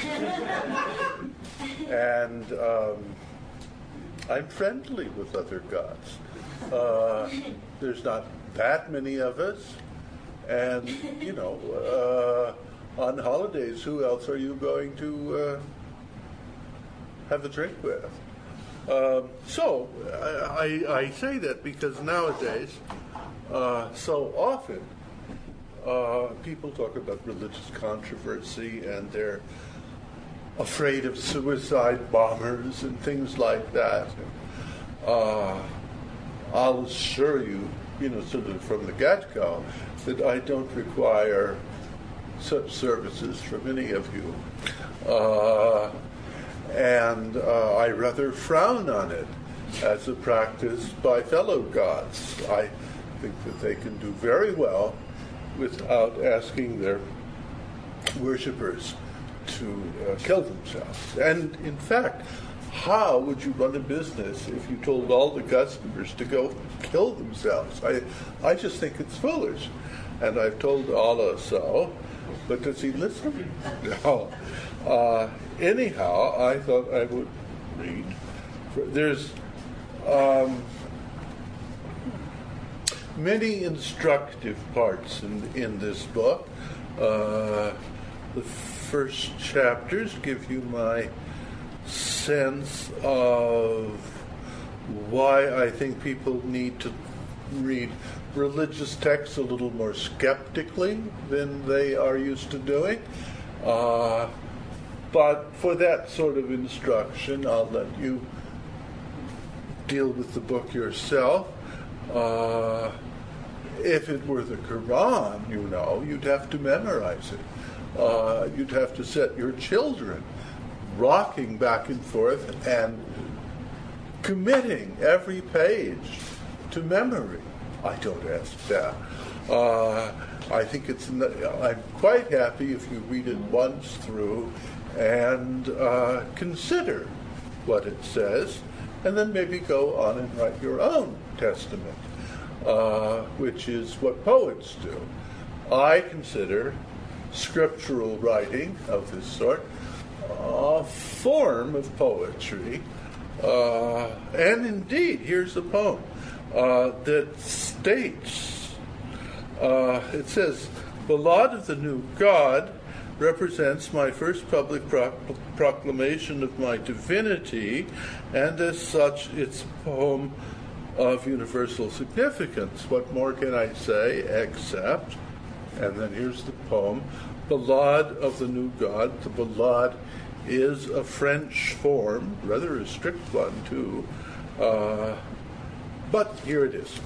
And um, I'm friendly with other gods. Uh, there's not that many of us. And, you know, uh, on holidays, who else are you going to uh, have a drink with? Um, so I, I, I say that because nowadays, uh, so often, uh, people talk about religious controversy and they're afraid of suicide bombers and things like that. Uh, I'll assure you, you know, sort of from the get-go, that I don't require such services from any of you. Uh, and uh, I rather frown on it as a practice by fellow gods. I think that they can do very well without asking their worshippers to uh, kill themselves. And in fact, how would you run a business if you told all the customers to go kill themselves? I, I just think it's foolish. And I've told Allah so, but does he listen? No. Uh, anyhow, I thought I would read. There's um, many instructive parts in, in this book. Uh, the first chapters give you my sense of why I think people need to read religious texts a little more skeptically than they are used to doing. Uh, but for that sort of instruction, I'll let you deal with the book yourself. Uh, if it were the Quran, you know, you'd have to memorize it. Uh, you'd have to set your children rocking back and forth and committing every page to memory. I don't ask that. Uh, I think it's. I'm quite happy if you read it once through and uh, consider what it says, and then maybe go on and write your own testament, uh, which is what poets do. I consider scriptural writing of this sort a form of poetry, uh, and indeed, here's a poem uh, that states, uh, it says, "The lot of the new God represents my first public pro- proclamation of my divinity, and as such, it's a poem of universal significance. What more can I say except," and then here's the poem, "Ballade of the New God." The ballade is a French form, rather a strict one too, uh, but here it is.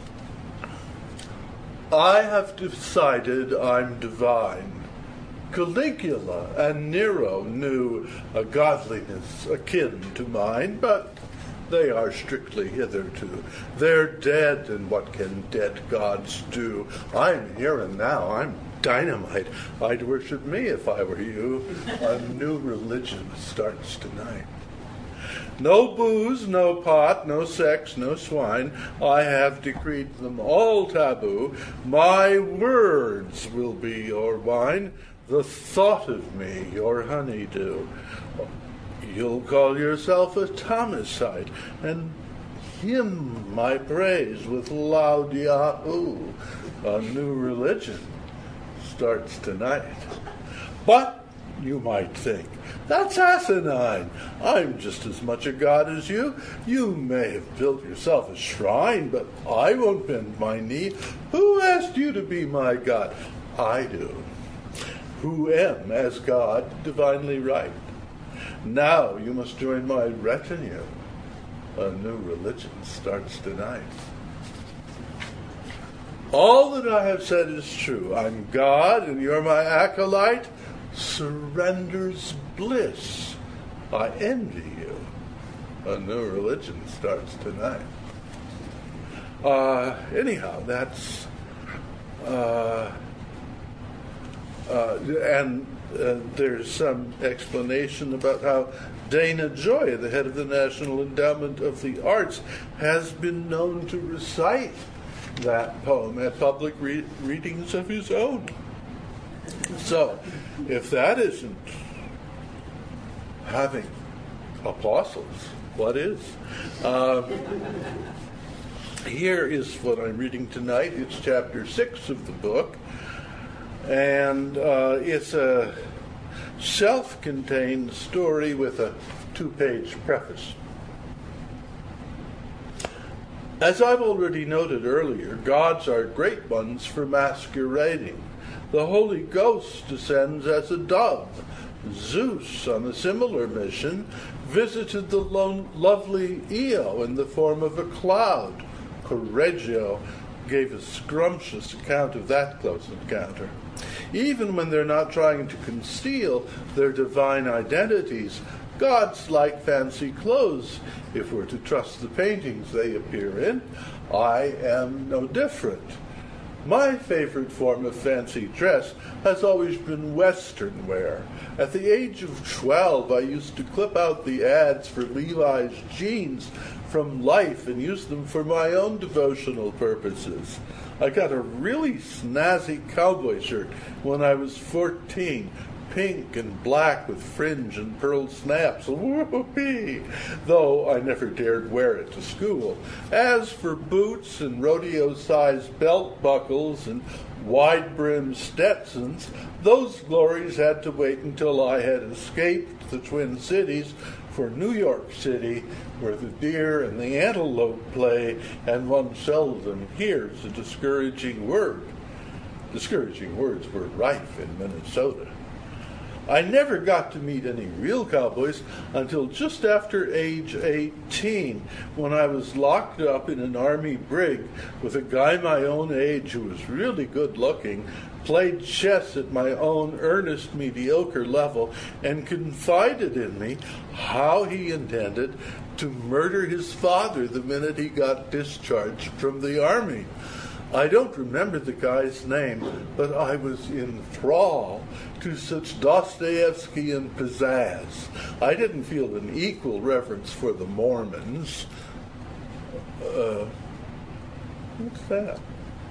"I have decided I'm divine. Caligula and Nero knew a godliness akin to mine, but they are strictly hitherto. They're dead, and what can dead gods do? I'm here and now, I'm dynamite. I'd worship me if I were you. A new religion starts tonight. No booze, no pot, no sex, no swine. I have decreed them all taboo. My words will be your wine, the thought of me your honeydew. You'll call yourself a Thomasite and hymn my praise with loud Yahoo. A new religion starts tonight. But, you might think, that's asinine. I'm just as much a god as you. You may have built yourself a shrine, but I won't bend my knee. Who asked you to be my god? I do, who am, as God, divinely right. Now you must join my retinue. A new religion starts tonight. All that I have said is true. I'm God, and you're my acolyte. Surrender's bliss. I envy you. A new religion starts tonight. Uh, anyhow, that's... Uh, uh, and uh, there's some explanation about how Dana Joy, the head of the National Endowment of the Arts, has been known to recite that poem at public re- readings of his own. So, if that isn't having apostles, what is? Um, here is what I'm reading tonight. It's chapter six of the book, and uh, it's a self-contained story with a two-page preface. As I've already noted earlier, gods are great ones for masquerading. The Holy Ghost descends as a dove. Zeus, on a similar mission, visited the lone, lovely Io in the form of a cloud. Correggio gave a scrumptious account of that close encounter. Even when they're not trying to conceal their divine identities, gods like fancy clothes, if we're to trust the paintings they appear in. I am no different. My favorite form of fancy dress has always been Western wear. At the age of twelve, I used to clip out the ads for Levi's jeans from Life and use them for my own devotional purposes. I got a really snazzy cowboy shirt when I was fourteen, pink and black with fringe and pearl snaps, whoopee, though I never dared wear it to school. As for boots and rodeo-sized belt buckles and wide-brimmed Stetsons, those glories had to wait until I had escaped the Twin Cities for New York City, where the deer and the antelope play, and one seldom hears a discouraging word. Discouraging words were rife in Minnesota. I never got to meet any real cowboys until just after age eighteen, when I was locked up in an army brig with a guy my own age who was really good looking, played chess at my own earnest mediocre level, and confided in me how he intended to murder his father the minute he got discharged from the army. I don't remember the guy's name, but I was in thrall to such Dostoevskian pizzazz. I didn't feel an equal reverence for the Mormons. Uh, what's that?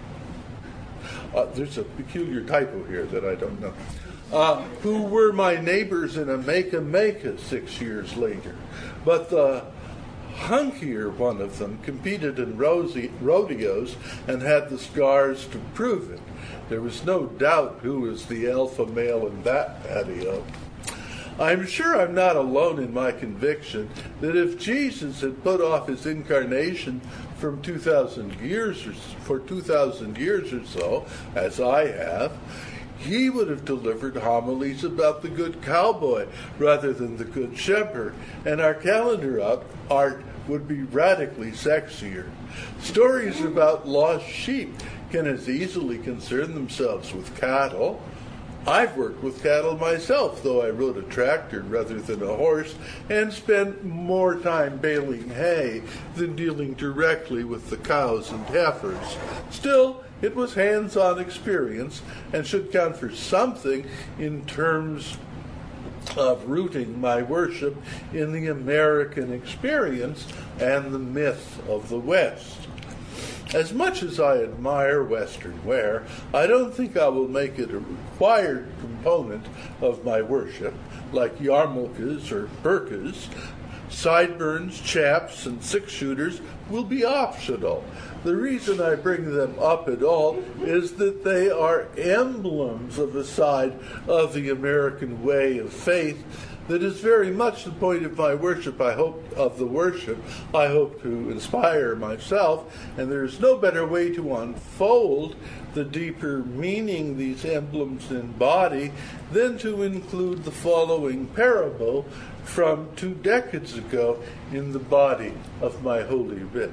Uh, there's a peculiar typo here that I don't know. Uh, who were my neighbors in a make-a-make-a six years later. But the hunkier one of them competed in rosy, rodeos and had the scars to prove it. There was no doubt who was the alpha male in that patio. I'm sure I'm not alone in my conviction that if Jesus had put off his incarnation from two thousand years or, for two thousand years or so, as I have, he would have delivered homilies about the good cowboy rather than the good shepherd, and our calendar up, art would be radically sexier. Stories about lost sheep can as easily concern themselves with cattle. I've worked with cattle myself, though I rode a tractor rather than a horse, and spent more time baling hay than dealing directly with the cows and heifers. Still, it was hands-on experience and should count for something in terms of rooting my worship in the American experience and the myth of the West. As much as I admire Western wear, I don't think I will make it a required component of my worship, like yarmulkes or burkas. Sideburns, chaps, and six-shooters will be optional. The reason I bring them up at all is that they are emblems of a side of the American way of faith that is very much the point of my worship, I hope, of the worship I hope to inspire myself, and there is no better way to unfold the deeper meaning these emblems embody than to include the following parable from two decades ago in the body of my Holy Writ.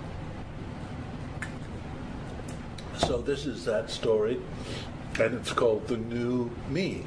So this is that story, and it's called The New Me.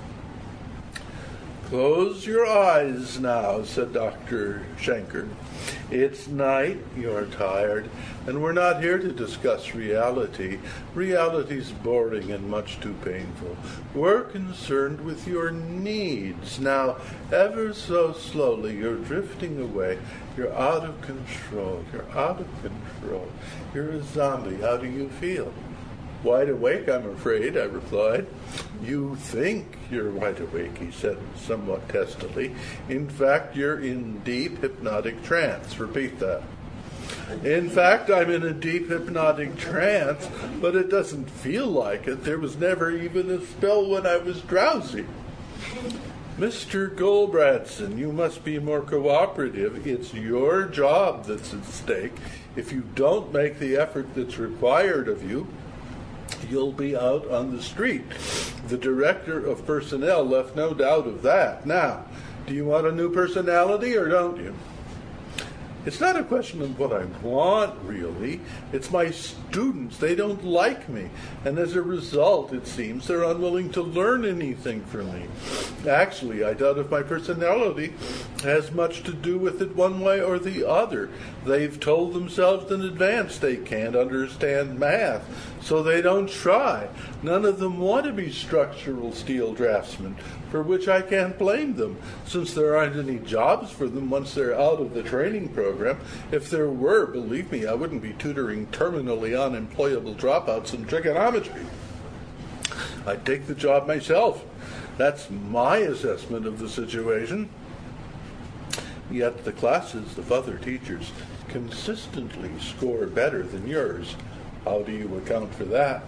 Close your eyes now, said Doctor Schenker. It's night, you're tired, and we're not here to discuss reality. Reality's boring and much too painful. We're concerned with your needs. Now, ever so slowly, you're drifting away. You're out of control. You're out of control. You're a zombie. How do you feel? Wide awake, I'm afraid, I replied. You think you're wide awake, he said somewhat testily. In fact, you're in deep hypnotic trance. Repeat that. In fact, I'm in a deep hypnotic trance, but it doesn't feel like it. There was never even a spell when I was drowsy. Mister Goldbradson, you must be more cooperative. It's your job that's at stake. If you don't make the effort that's required of you, you'll be out on the street. The director of personnel left no doubt of that. Now, do you want a new personality or don't you? It's not a question of what I want, really. It's my students. They don't like me. And as a result, it seems, they're unwilling to learn anything from me. Actually, I doubt if my personality has much to do with it one way or the other. They've told themselves in advance they can't understand math, so they don't try. None of them want to be structural steel draftsmen, for which I can't blame them, since there aren't any jobs for them once they're out of the training program. If there were, believe me, I wouldn't be tutoring terminally unemployable dropouts in trigonometry. I'd take the job myself. That's my assessment of the situation. Yet the classes of other teachers consistently score better than yours. How do you account for that?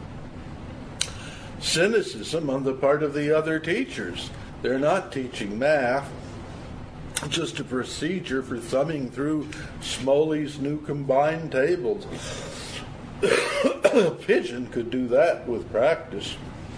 Cynicism on the part of the other teachers. They're not teaching math, just a procedure for thumbing through Smoley's new combined tables. A pigeon could do that with practice.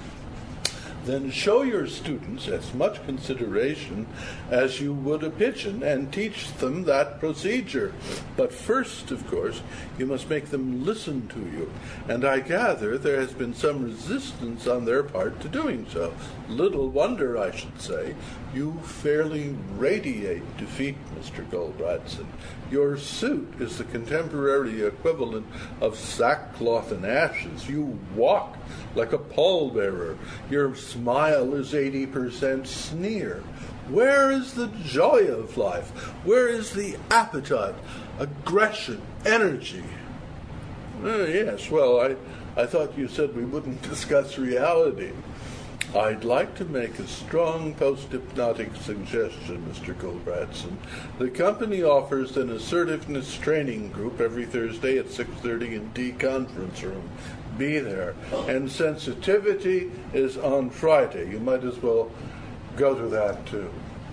Then show your students as much consideration as you would a pigeon and teach them that procedure. But first, of course, you must make them listen to you. And I gather there has been some resistance on their part to doing so. Little wonder, I should say. You fairly radiate defeat, Mister Goldbradson. Your suit is the contemporary equivalent of sackcloth and ashes. You walk like a pallbearer. Your smile is eighty percent sneer. Where is the joy of life? Where is the appetite, aggression, energy? Uh, yes, well, I, I thought you said we wouldn't discuss reality. I'd like to make a strong post-hypnotic suggestion, Mister Goldbradson. The company offers an assertiveness training group every Thursday at six thirty in D conference room. Be there. And sensitivity is on Friday. You might as well go to that too.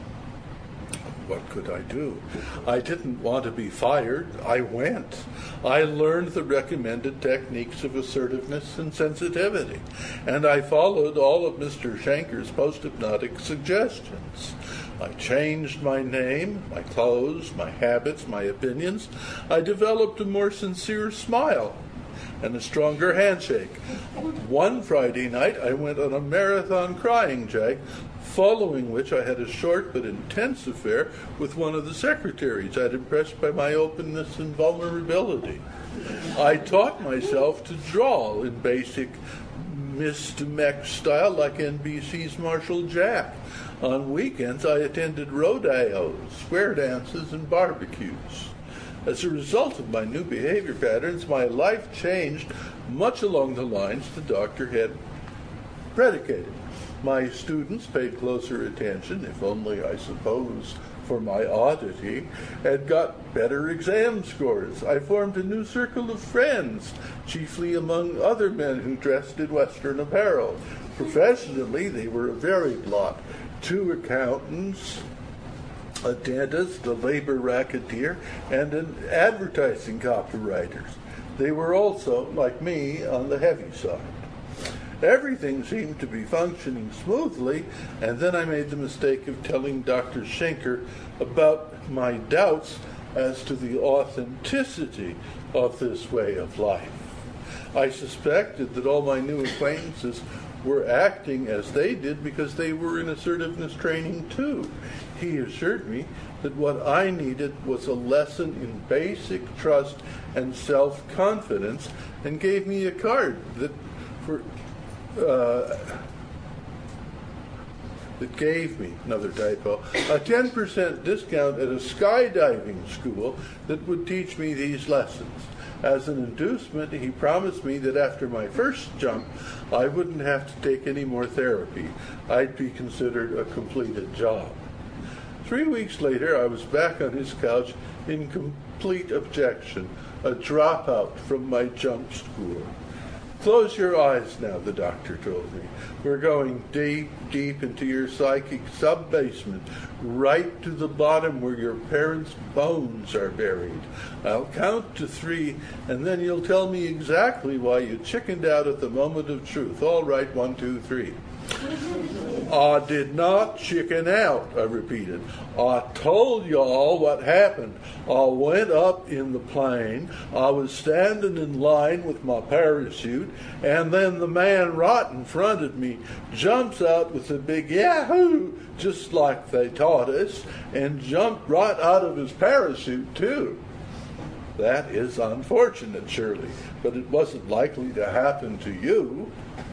What could I do? I didn't want to be fired. I went. I learned the recommended techniques of assertiveness and sensitivity, and I followed all of Mister Shanker's post-hypnotic suggestions. I changed my name, my clothes, my habits, my opinions. I developed a more sincere smile and a stronger handshake. One Friday night, I went on a marathon crying jag, following which I had a short but intense affair with one of the secretaries I'd impressed by my openness and vulnerability. I taught myself to drawl in basic Mister Mech style like N B C's Marshall Jack. On weekends, I attended rodeos, square dances, and barbecues. As a result of my new behavior patterns, my life changed much along the lines the doctor had predicated. My students paid closer attention, if only, I suppose, for my oddity, and got better exam scores. I formed a new circle of friends, chiefly among other men who dressed in Western apparel. Professionally, they were a varied lot. Two accountants, a dentist, a labor racketeer, and an advertising copywriter. They were also, like me, on the heavy side. Everything seemed to be functioning smoothly, and then I made the mistake of telling Doctor Schenker about my doubts as to the authenticity of this way of life. I suspected that all my new acquaintances were acting as they did because they were in assertiveness training too. He assured me that what I needed was a lesson in basic trust and self-confidence, and gave me a card that for uh, that gave me, another typo, a ten percent discount at a skydiving school that would teach me these lessons. As an inducement, he promised me that after my first jump, I wouldn't have to take any more therapy. I'd be considered a completed job. Three weeks later, I was back on his couch in complete objection, a dropout from my jump school. Close your eyes now, the doctor told me. We're going deep, deep into your psychic sub-basement, right to the bottom where your parents' bones are buried. I'll count to three, and then you'll tell me exactly why you chickened out at the moment of truth. All right, one, two, three. I did not chicken out, I repeated. I told y'all what happened. I went up in the plane. I was standing in line with my parachute, and then the man right in front of me jumps out with a big yahoo, just like they taught us, and jumped right out of his parachute, too. That is unfortunate, surely, but it wasn't likely to happen to you.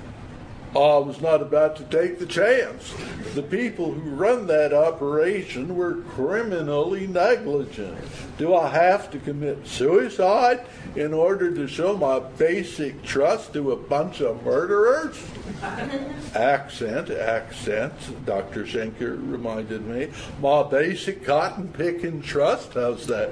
I was not about to take the chance. The people who run that operation were criminally negligent. Do I have to commit suicide in order to show my basic trust to a bunch of murderers? Accent, accent, Doctor Schenker reminded me. My basic cotton-picking trust, how's that?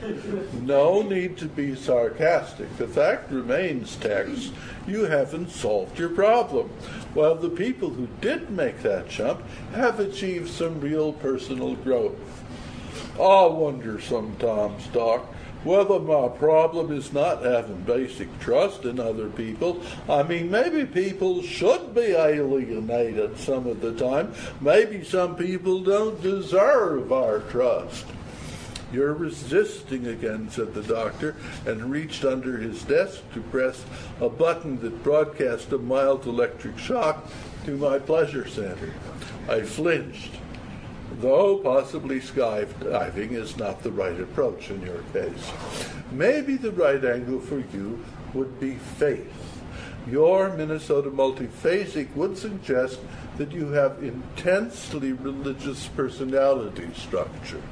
No need to be sarcastic. The fact remains, Tex, you haven't solved your problem. While the people who did make that jump have achieved some real personal growth. I wonder sometimes, Doc, whether my problem is not having basic trust in other people. I mean, maybe people should be alienated some of the time. Maybe some people don't deserve our trust. You're resisting again, said the doctor, and reached under his desk to press a button that broadcast a mild electric shock to my pleasure center. I flinched, though possibly skydiving is not the right approach in your case. Maybe the right angle for you would be faith. Your Minnesota multiphasic would suggest that you have intensely religious personality structure.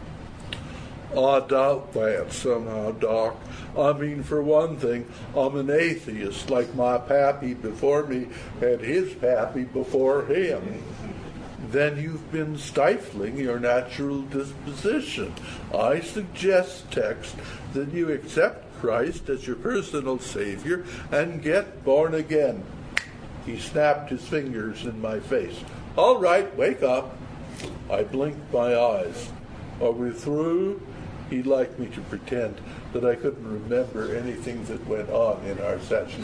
I doubt that somehow, Doc. I mean, for one thing, I'm an atheist, like my pappy before me had his pappy before him. Then you've been stifling your natural disposition. I suggest, Tex, that you accept Christ as your personal Savior and get born again. He snapped his fingers in my face. All right, wake up. I blinked my eyes. Are we through? He'd like me to pretend that I couldn't remember anything that went on in our session.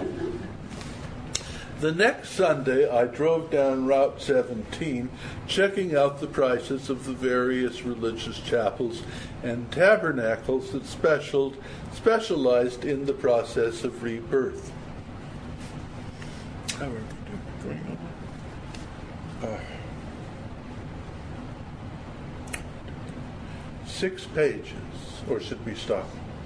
The next Sunday, I drove down Route seventeen, checking out the prices of the various religious chapels and tabernacles that special, specialized in the process of rebirth. How are we doing? Uh, Six pages, or should we stop?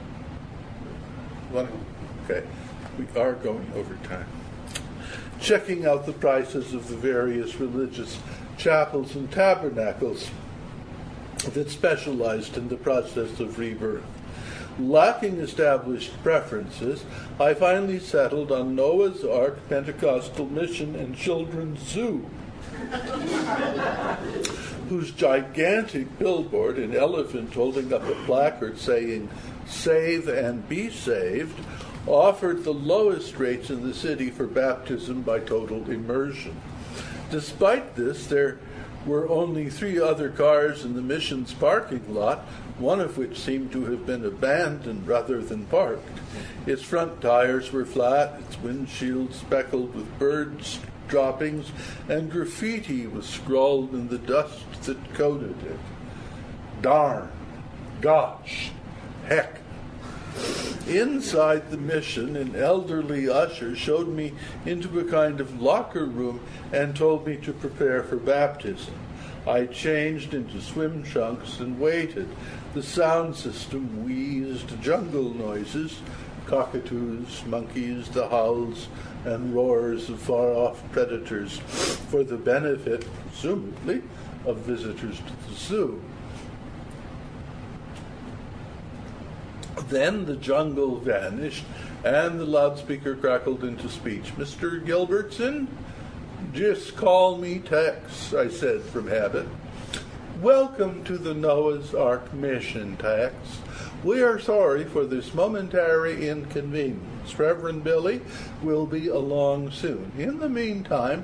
One, okay, we are going over time. Checking out the prices of the various religious chapels and tabernacles that specialized in the process of rebirth. Lacking established preferences, I finally settled on Noah's Ark Pentecostal Mission and Children's Zoo, whose gigantic billboard, an elephant holding up a placard saying, "Save and be saved," offered the lowest rates in the city for baptism by total immersion. Despite this, there were only three other cars in the mission's parking lot, one of which seemed to have been abandoned rather than parked. Its front tires were flat, its windshield speckled with birds' droppings, and graffiti was scrawled in the dust that coated it. Darn, gosh, heck. Inside the mission, an elderly usher showed me into a kind of locker room and told me to prepare for baptism. I changed into swim trunks and waited. The sound system wheezed jungle noises, cockatoos, monkeys, the howls and roars of far-off predators for the benefit, presumably, of visitors to the zoo. Then the jungle vanished, and the loudspeaker crackled into speech. "Mister Gilbertson? Just call me Tex," I said from habit. Welcome to the Noah's Ark mission text. We are sorry for this momentary inconvenience. Reverend Billy will be along soon. In the meantime,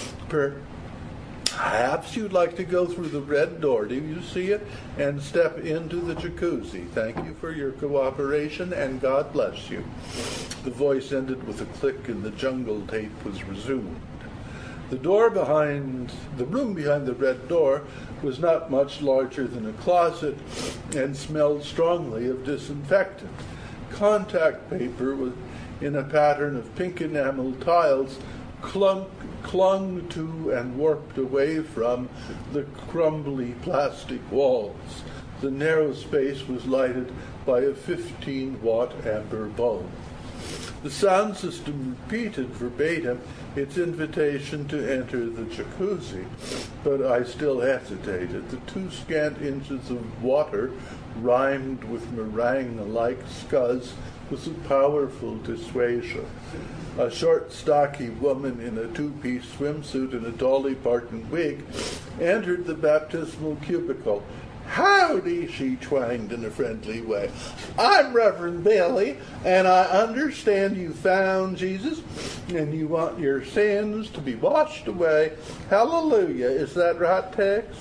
perhaps you'd like to go through the red door, do you see it, and step into the jacuzzi. Thank you for your cooperation, and God bless you. The voice ended with a click, and the jungle tape was resumed. The door behind, the room behind the red door was not much larger than a closet and smelled strongly of disinfectant. Contact paper was in a pattern of pink enamel tiles clung, clung to and warped away from the crumbly plastic walls. The narrow space was lighted by a fifteen-watt amber bulb. The sound system repeated verbatim its invitation to enter the jacuzzi, but I still hesitated. The two scant inches of water, rhymed with meringue-like scuzz, was a powerful dissuasion. A short, stocky woman in a two-piece swimsuit and a Dolly Parton wig entered the baptismal cubicle. "Howdy," she twanged in a friendly way. "I'm Reverend Billy, and I understand you found Jesus, and you want your sins to be washed away. Hallelujah. Is that right, Tex?"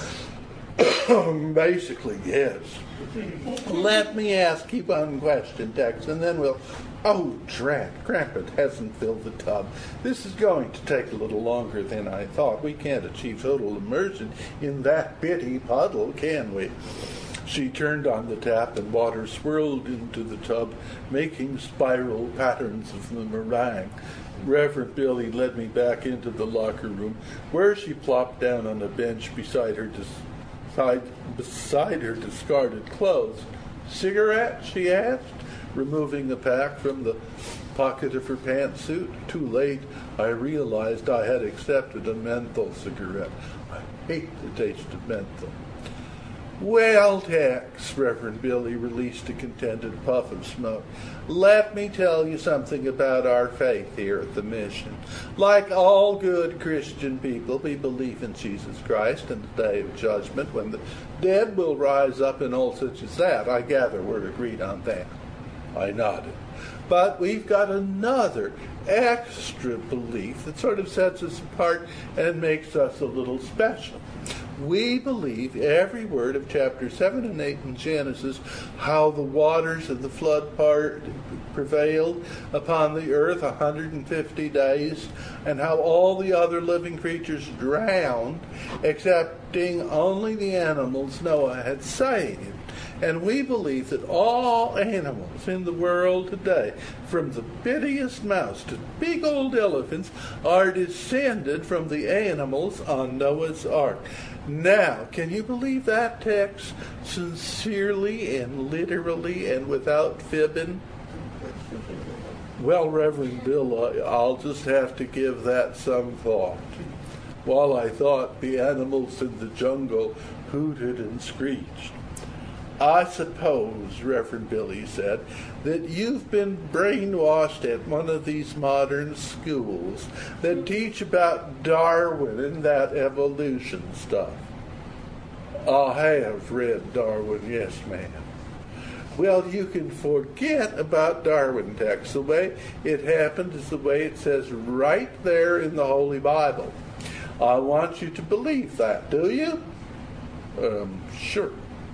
"Basically, yes." "Let me ask you one question, Tex, and then we'll..." "Oh, drat, Grandpa hasn't filled the tub. This is going to take a little longer than I thought. We can't achieve total immersion in that bitty puddle, can we?" She turned on the tap, and water swirled into the tub, making spiral patterns of the meringue. Reverend Billy led me back into the locker room, where she plopped down on a bench beside her dis- beside, beside her discarded clothes. "Cigarette?" she asked, removing a pack from the pocket of her pantsuit. Too late, I realized I had accepted a menthol cigarette. I hate the taste of menthol. "Well, Tex," Reverend Billy released a contented puff of smoke, "let me tell you something about our faith here at the mission. Like all good Christian people, we believe in Jesus Christ and the day of judgment, when the dead will rise up and all such as that. I gather we're agreed on that." I nodded. "But we've got another extra belief that sort of sets us apart and makes us a little special. We believe every word of chapter seven and eight in Genesis, how the waters of the flood part prevailed upon the earth one hundred fifty days, and how all the other living creatures drowned, excepting only the animals Noah had saved. And we believe that all animals in the world today, from the bittiest mouse to big old elephants, are descended from the animals on Noah's Ark. Now, can you believe that, Tex? Sincerely and literally and without fibbing?" "Well, Reverend Bill, I'll just have to give that some thought." While I thought, the animals in the jungle hooted and screeched. "I suppose," Reverend Billy said, "that you've been brainwashed at one of these modern schools that teach about Darwin and that evolution stuff." "I have read Darwin, yes, ma'am." "Well, you can forget about Darwin, Tex. The way it happened is the way it says right there in the Holy Bible. I want you to believe that, do you?" Um, sure.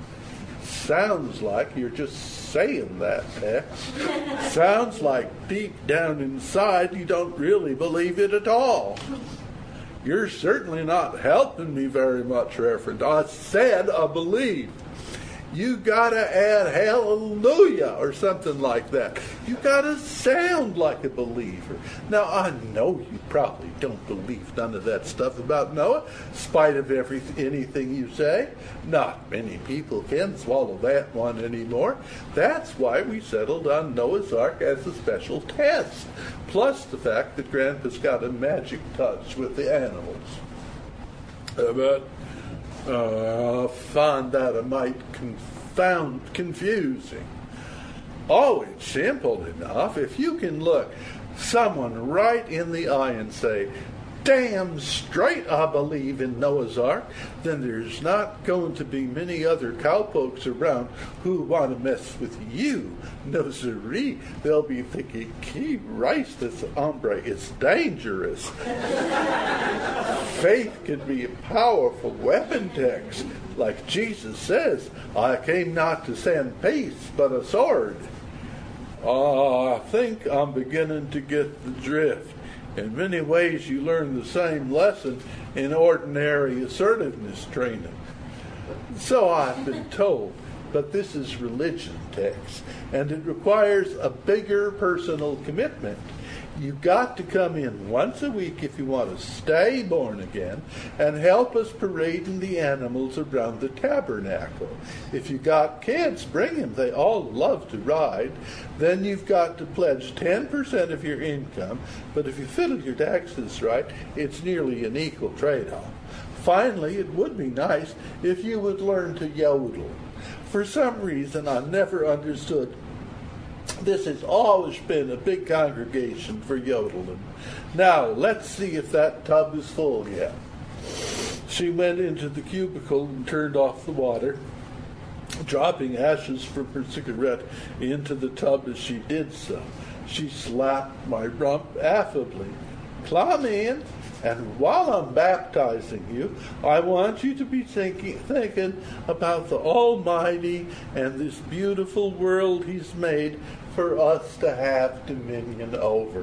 "Sounds like you're just saying that, Tex. Sounds like deep down inside you don't really believe it at all." "You're certainly not helping me very much, Reverend. I said I believe. You gotta add hallelujah or something like that. You gotta sound like a believer. Now, I know you probably don't believe none of that stuff about Noah, in spite of every, anything you say. Not many people can swallow that one anymore. That's why we settled on Noah's Ark as a special test, plus the fact that Grandpa's got a magic touch with the animals. Uh, but Uh, find that a mite confound confusing. Oh, it's simple enough. If you can look someone right in the eye and say, damn straight I believe in Noah's Ark, then there's not going to be many other cowpokes around who want to mess with you. No siree. They'll be thinking, "Key Rice, this hombre is dangerous." Faith can be a powerful weapon, Tex. Like Jesus says, "I came not to send peace, but a sword." Uh, I think I'm beginning to get the drift. In many ways, you learn the same lesson in ordinary assertiveness training. So I've been told, but this is religion, Tex, and it requires a bigger personal commitment. You've got to come in once a week if you want to stay born again and help us parading the animals around the tabernacle. If you got kids, bring them. They all love to ride. Then you've got to pledge ten percent of your income, but if you fiddle your taxes right, it's nearly an equal trade-off. Finally, it would be nice if you would learn to yodel. For some reason, I never understood. This has always been a big congregation for yodeling. Now, let's see if that tub is full yet. She went into the cubicle and turned off the water, dropping ashes from her cigarette into the tub as she did so. She slapped my rump affably. "Climb in, and while I'm baptizing you, I want you to be thinking, thinking about the Almighty and this beautiful world He's made for us to have dominion over."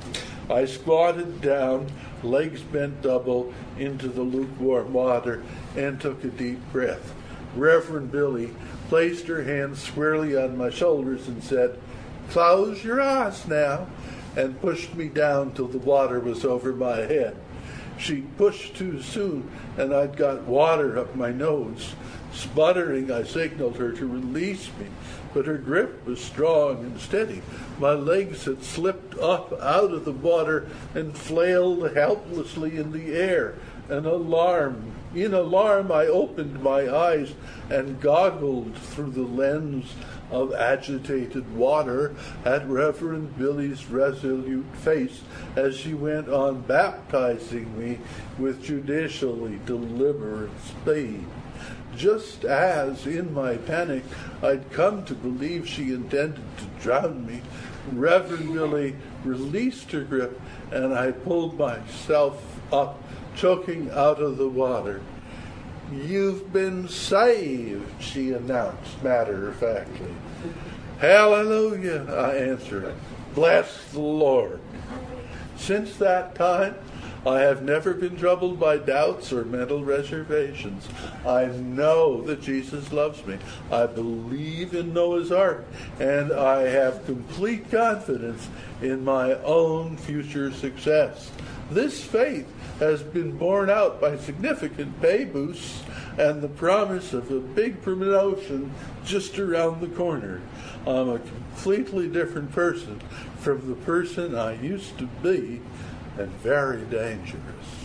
I squatted down, legs bent double, into the lukewarm water and took a deep breath. Reverend Billy placed her hands squarely on my shoulders and said, "Close your eyes now," and pushed me down till the water was over my head. She pushed too soon, and I'd got water up my nose. Sputtering, I signaled her to release me, but her grip was strong and steady. My legs had slipped up out of the water and flailed helplessly in the air. An alarm. In alarm, I opened my eyes and goggled through the lens of agitated water at Reverend Billy's resolute face as she went on baptizing me with judicially deliberate speed. Just as, in my panic, I'd come to believe she intended to drown me, Reverend Billy released her grip, and I pulled myself up, choking out of the water. "You've been saved," she announced matter-of-factly. "Hallelujah," I answered. "Bless the Lord." Since that time, I have never been troubled by doubts or mental reservations. I know that Jesus loves me. I believe in Noah's Ark, and I have complete confidence in my own future success. This faith has been borne out by significant pay boosts and the promise of a big promotion just around the corner. I'm a completely different person from the person I used to be, and very dangerous.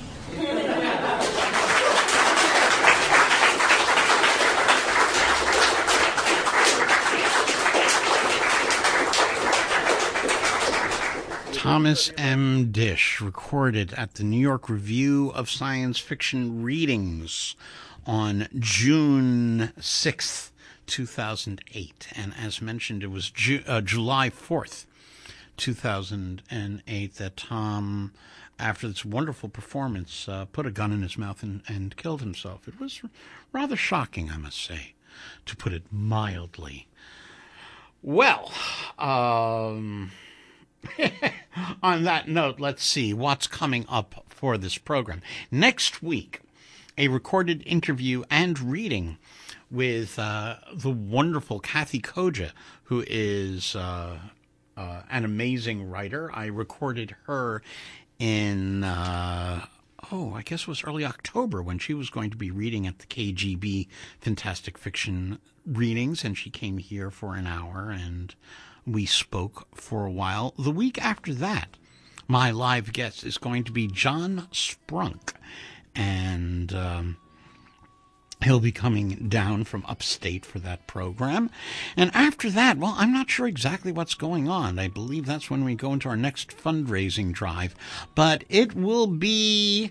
Thomas M. Dish, recorded at the New York Review of Science Fiction Readings on June sixth, two thousand eight. And as mentioned, it was Ju- uh, July fourth, two thousand eight, that Tom, after this wonderful performance, uh, put a gun in his mouth and, and killed himself. It was rather shocking, I must say, to put it mildly. Well, um... on that note, let's see what's coming up for this program. Next week, a recorded interview and reading with uh, the wonderful Kathy Koja, who is uh, uh, an amazing writer. I recorded her in, uh, oh, I guess it was early October when she was going to be reading at the K G B Fantastic Fiction Readings, and she came here for an hour, and we spoke for a while. The week after that, my live guest is going to be John Sprunk. And um, He'll be coming down from upstate for that program. And after that, well, I'm not sure exactly what's going on. I believe that's when we go into our next fundraising drive. But it will be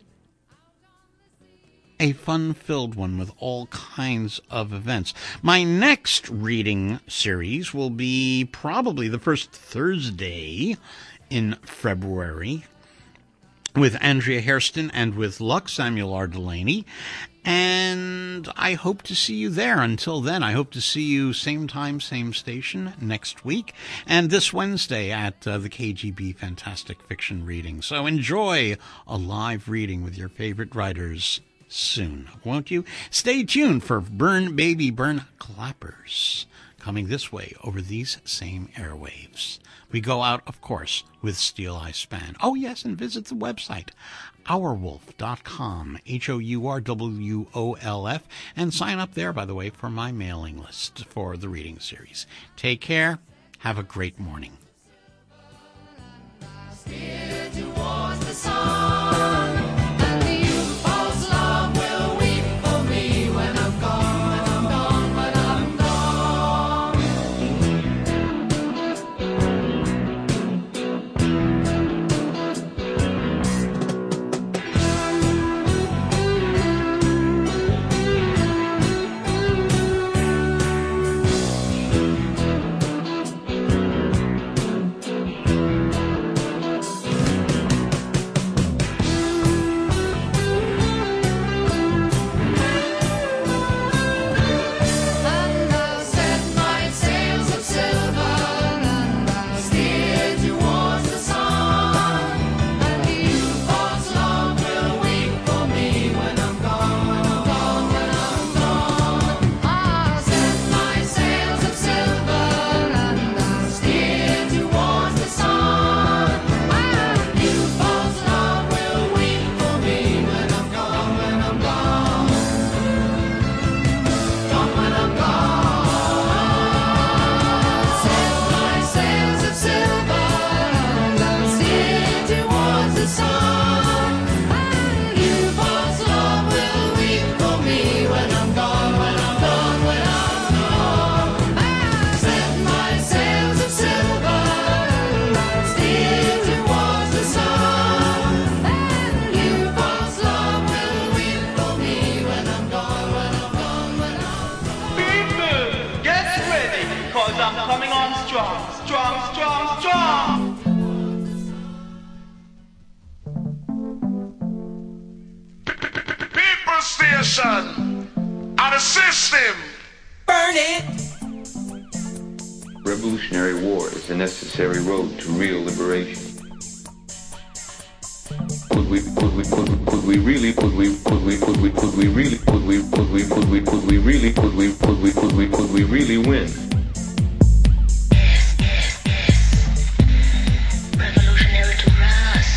a fun-filled one with all kinds of events. My next reading series will be probably the first Thursday in February with Andrea Hairston and with Luck Samuel R. Delaney. And I hope to see you there. Until then, I hope to see you same time, same station next week. And this Wednesday at uh, the K G B Fantastic Fiction Reading. So enjoy a live reading with your favorite writers soon, won't you? Stay tuned for Burn Baby Burn Clappers coming this way over these same airwaves. We go out, of course, with Steel Eye Span. Oh, yes, and visit the website, our wolf dot com, H O U R W O L F, and sign up there, by the way, for my mailing list for the reading series. Take care. Have a great morning. Out of system. Burn it. Revolutionary war is the necessary road to real liberation. Could we, could we, could we, could we really, could we, could we, could we, could we really, could we, could we, could we, could we really, could we, could we, could we, could we really win? Revolutionary to rise.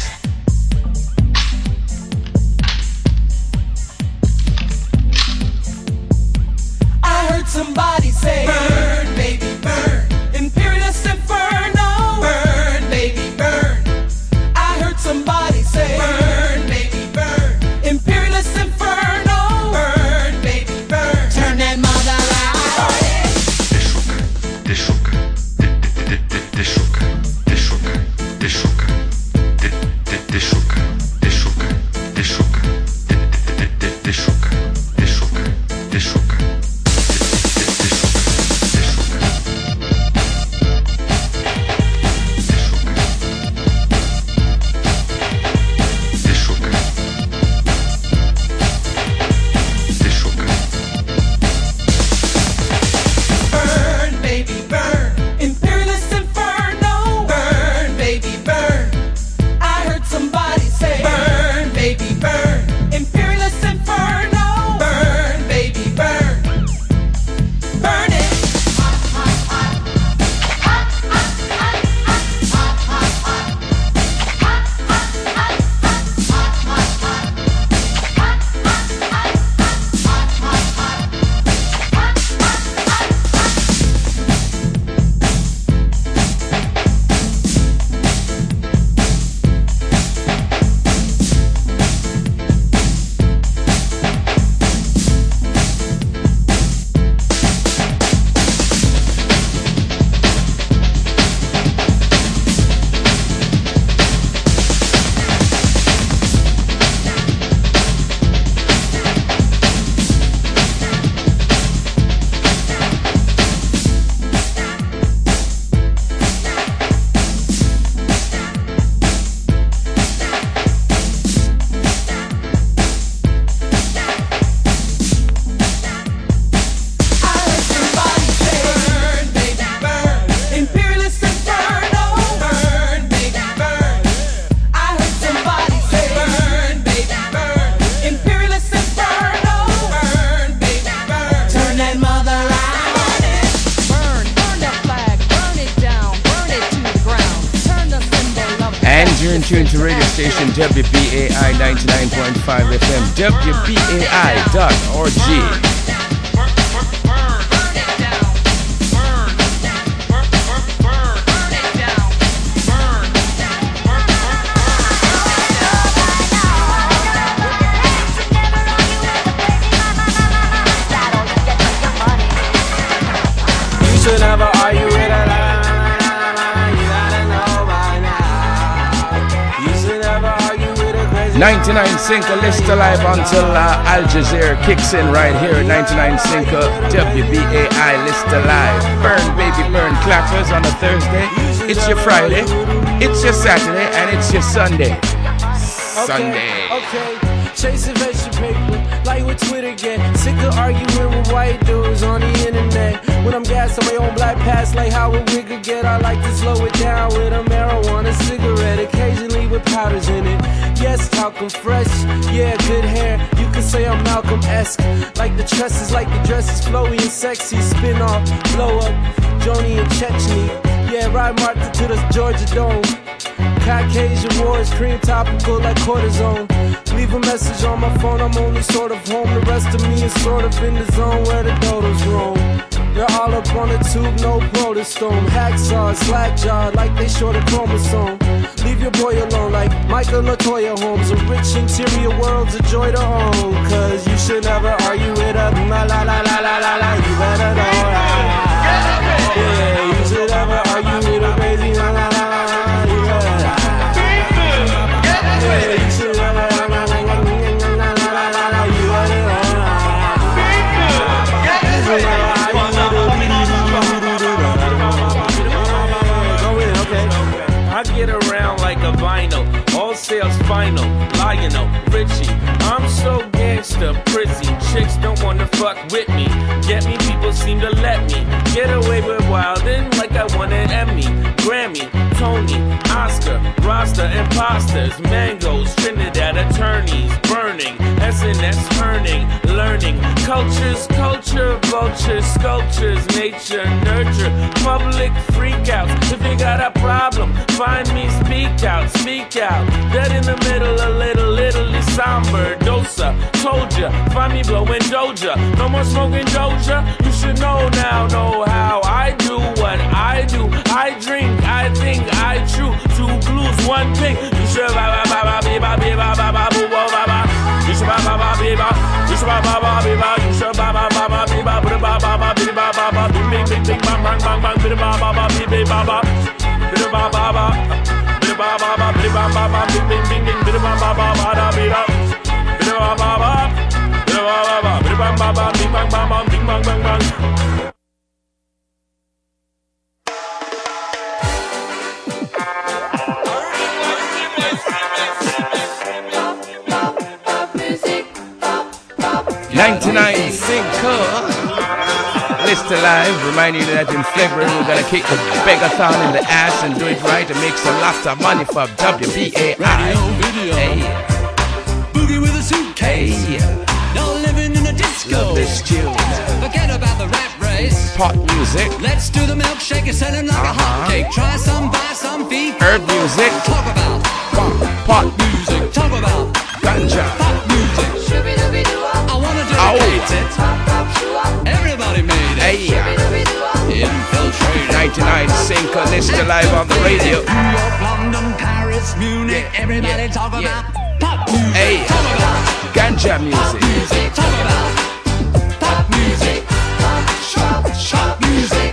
Somebody say, burn, baby, burn. Imperialist inferno. Burn, baby, burn. I heard somebody say, burn, baby, burn. Imperialist inferno. Burn, baby, burn. Turn that mother out. Deshuka, deshuka, deshuka, deshuka, deshuka, deshuka, deshuka, deshuka, deshuka, deshuka, deshuka. in tune to radio station W B A I ninety-nine point five F M, W B A I dot org. You should never argue with a lie. You gotta know by now. You should never argue with a crazy ninety-nine Sinker list alive until uh, Al Jazeera kicks in right here. ninety-nine Sinker W B A I list alive. Burn, baby, burn clappers on a Thursday. It's your Friday, it's your Saturday, and it's your Sunday. Sunday. Okay, okay. Chasing vegetable paper, like with Twitter get. Sick of arguing with white dudes on the internet. When I'm gassed on my own black pass, like how a wigger get. I like to slow it down with a marijuana cigarette, occasionally with powders in it. Yes, talcum fresh, yeah, good hair. You could say I'm Malcolm-esque. Like the tresses, like the dresses, flowy and sexy. Spin off, blow up, Joni and Chechny. Yeah, ride Martin to the Georgia Dome. Caucasian wars, cream topical like cortisone. Leave a message on my phone, I'm only sort of home. The rest of me is sort of in the zone where the dodos roam. They're all up on the tube, no protostome. Hacksaw, slack jaw, like they short a chromosome. Leave your boy alone like Michael LaToya Holmes. A rich interior world's a joy to own. Cause you should never argue with a la la la la la la la. You better know that. Yeah, you should never argue with a crazy la la la la la. You better know. Yeah, you should never argue with a la la la la la. You better know. I get around like a vinyl, all sales final, Lionel, Richie. I'm so gangster, prissy. Chicks don't wanna fuck with me. Get me, people seem to let me get away with wildin' like I won an Emmy, Grammy, Tony, Oscar, Rasta, imposters, mangoes, Trinidad attorneys, burning, S N S turning, learning, cultures, culture, vultures, sculptures, nature, nurture, public freakouts. If you got a problem, find me, speak out, speak out. Dead in the middle, a little, little somber, dosa, told ya, find me blowing Doja. No more smoking Doja, you should know now, know how I do what I do. I drink, I think, I chew, two blues, one thing. You should ba ba ba ba ba ba ba ba ba ba ba ba. You should ba ba ba ba ba. You should ba ba ba ba. You should ba ba ba ba ba ba ba ba ba ba ba ba ba. Bing bing bing bang bang bang bang. Ba ba ba ba ba ba ba. Ba ba ba ba. Ba ba ba ba ba ba ba. Bing bing bing bing. Ba ba ba ba ba da ba da. Ba ba ba ba. Ba ba ba ba. Ba ba ba ba. Bing bang bang bang. Bing bang bang bang. ninety-nine Sinker list alive, reminding you that in February we're gonna kick the begathon in the ass and do it right and make some lots of money for W B A I. Hey, Boogie with a suitcase. Hey, No living in a disco. love this tune. Forget about the rat race. Pop music, Let's do the milkshake and selling like Uh-huh. a hotcake. Try some, buy some, feed. herb music, Talk about pop, pop music. Talk about ganja. pop music. I wanna dedicate it. Everybody made it. Hey, Infiltrated. ninety-nine Sinker list alive on the radio. New York, London, Paris, Munich. Everybody yeah, talk yeah. about pop music. Hey, Talk about ganja pop music. music. Talk about pop music. Shop, shop music.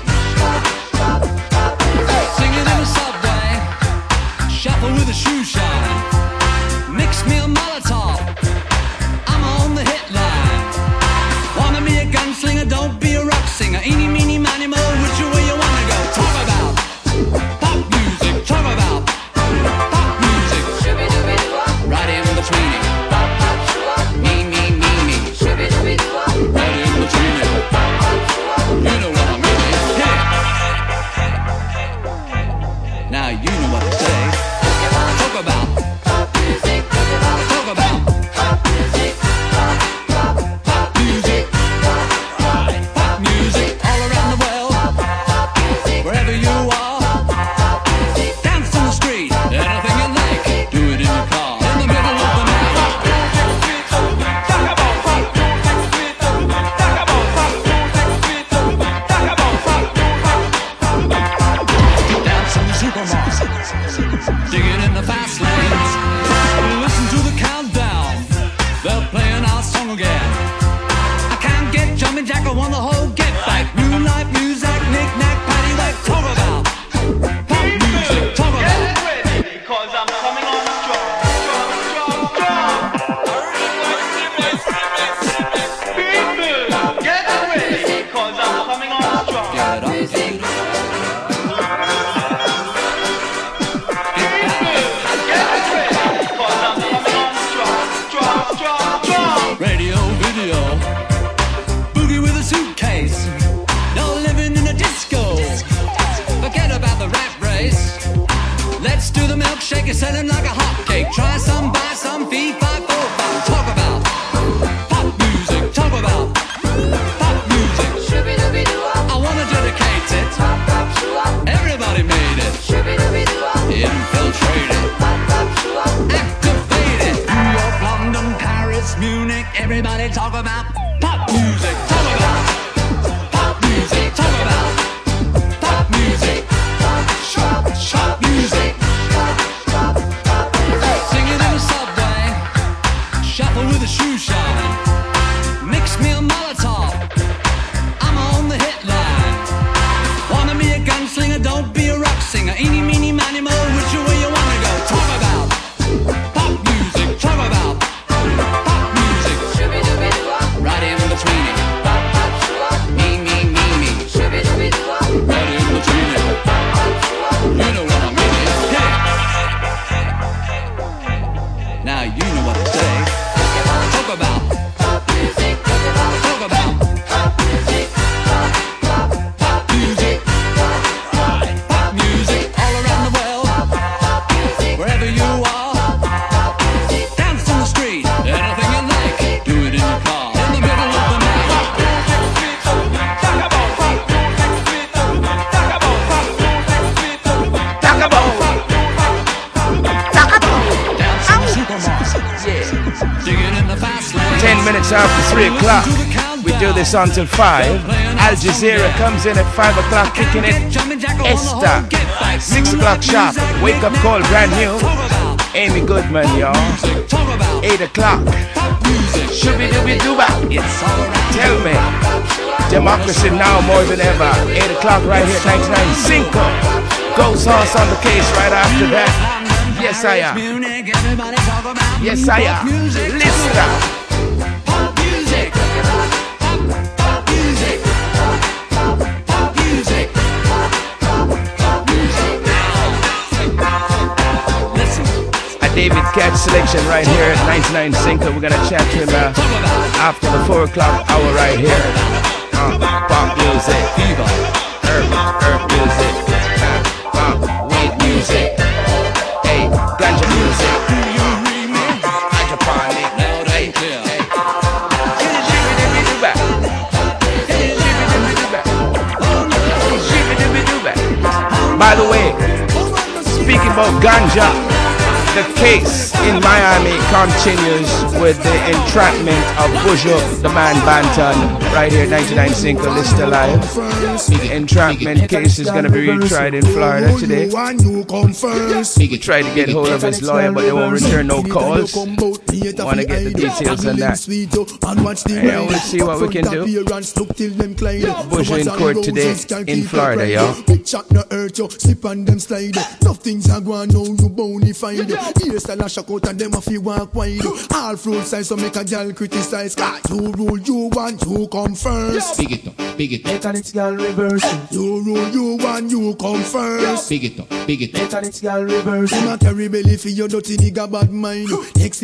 Singing in the subway. Shuffle with a shoe shine. Mix me a Molotov. I'm on the hit line. Wanna be a gunslinger, don't be a rock singer. Eeny, meeny, miny, mo, which way you wanna go? Talk about pop music. Talk about pop music. Right in between it. Me, me, me, me. Right in between it. you sell them like a hotcake. Try some, buy some, feed five, four, five. Talk about pop music. Talk about pop music. I wanna dedicate it. Everybody made it. Infiltrated. Activated. New York, London, Paris, Munich. Everybody talk about pop music. Talk about pop music. Talk about pop music. Shop, shop music. Sing it in the subway. Shuffle with a shoe shine. Mix me a Molotov. I'm on the hit line. Wanna be a gunslinger? Don't be a rock singer. Eeny, meeny, miny, mo. Which way you wanna go? Talk about pop music. Talk about pop music. Right in between it. Me, me, me, me. Right in between it. You know what I mean. Hey. Now you know what to say. Talk about pop music. Talk about pop music. Pop music. Pop music. All around the world. Wherever you are. Dance on the street. Anything you like. Do it in your car. In the middle of the night. Talk about pop music. Talk about pop music. Talk about Talk about Dance in the supermarket. Yeah. Dig it in the fast lane. Ten minutes after three o'clock. We do this until five. Al Jazeera comes in at five o'clock, kicking it. Esther, six o'clock sharp. Wake up call, brand new. Amy Goodman, y'all. Eight o'clock. Shooby dooby dooba. Tell me. Democracy now more than ever. Eight o'clock right here, ninety-nine Cinco. Ghost Horse on the case right after that. Yes, I am. Yes, I am. Listen up. Pop music. Pop music. Pop music. Pop music. Listen. A David Catch selection right here at ninety-nine Cinco. We're gonna chat to him uh, after the four o'clock hour right here. Uh, pop music, herb, herb music, uh, pop, weed music, hey, ganja music, hydroponic, hey, hey. By the way, speaking about ganja, the case in Miami continues with the entrapment of Buju, the man Banton, right here, ninety-nine Cinco, list alive. The entrapment case is going to be retried in Florida today. He tried to get hold of his lawyer, but they won't return no calls. Want to get the details on that. Yeah, we'll see what we can do. Buju in court today in Florida, y'all. Nothing's a go now, you bonafide. Yes, and I shock out and them a fi walk wide. All fruit size so make a girl criticize. Got you rule, you want, you come first. Big it up, big it up. Mechanics girl reverse. You rule, you want, you come first. Big it up, big it up. Mechanics girl reverse. You a carry belly for your dirty nigga bad mind. Next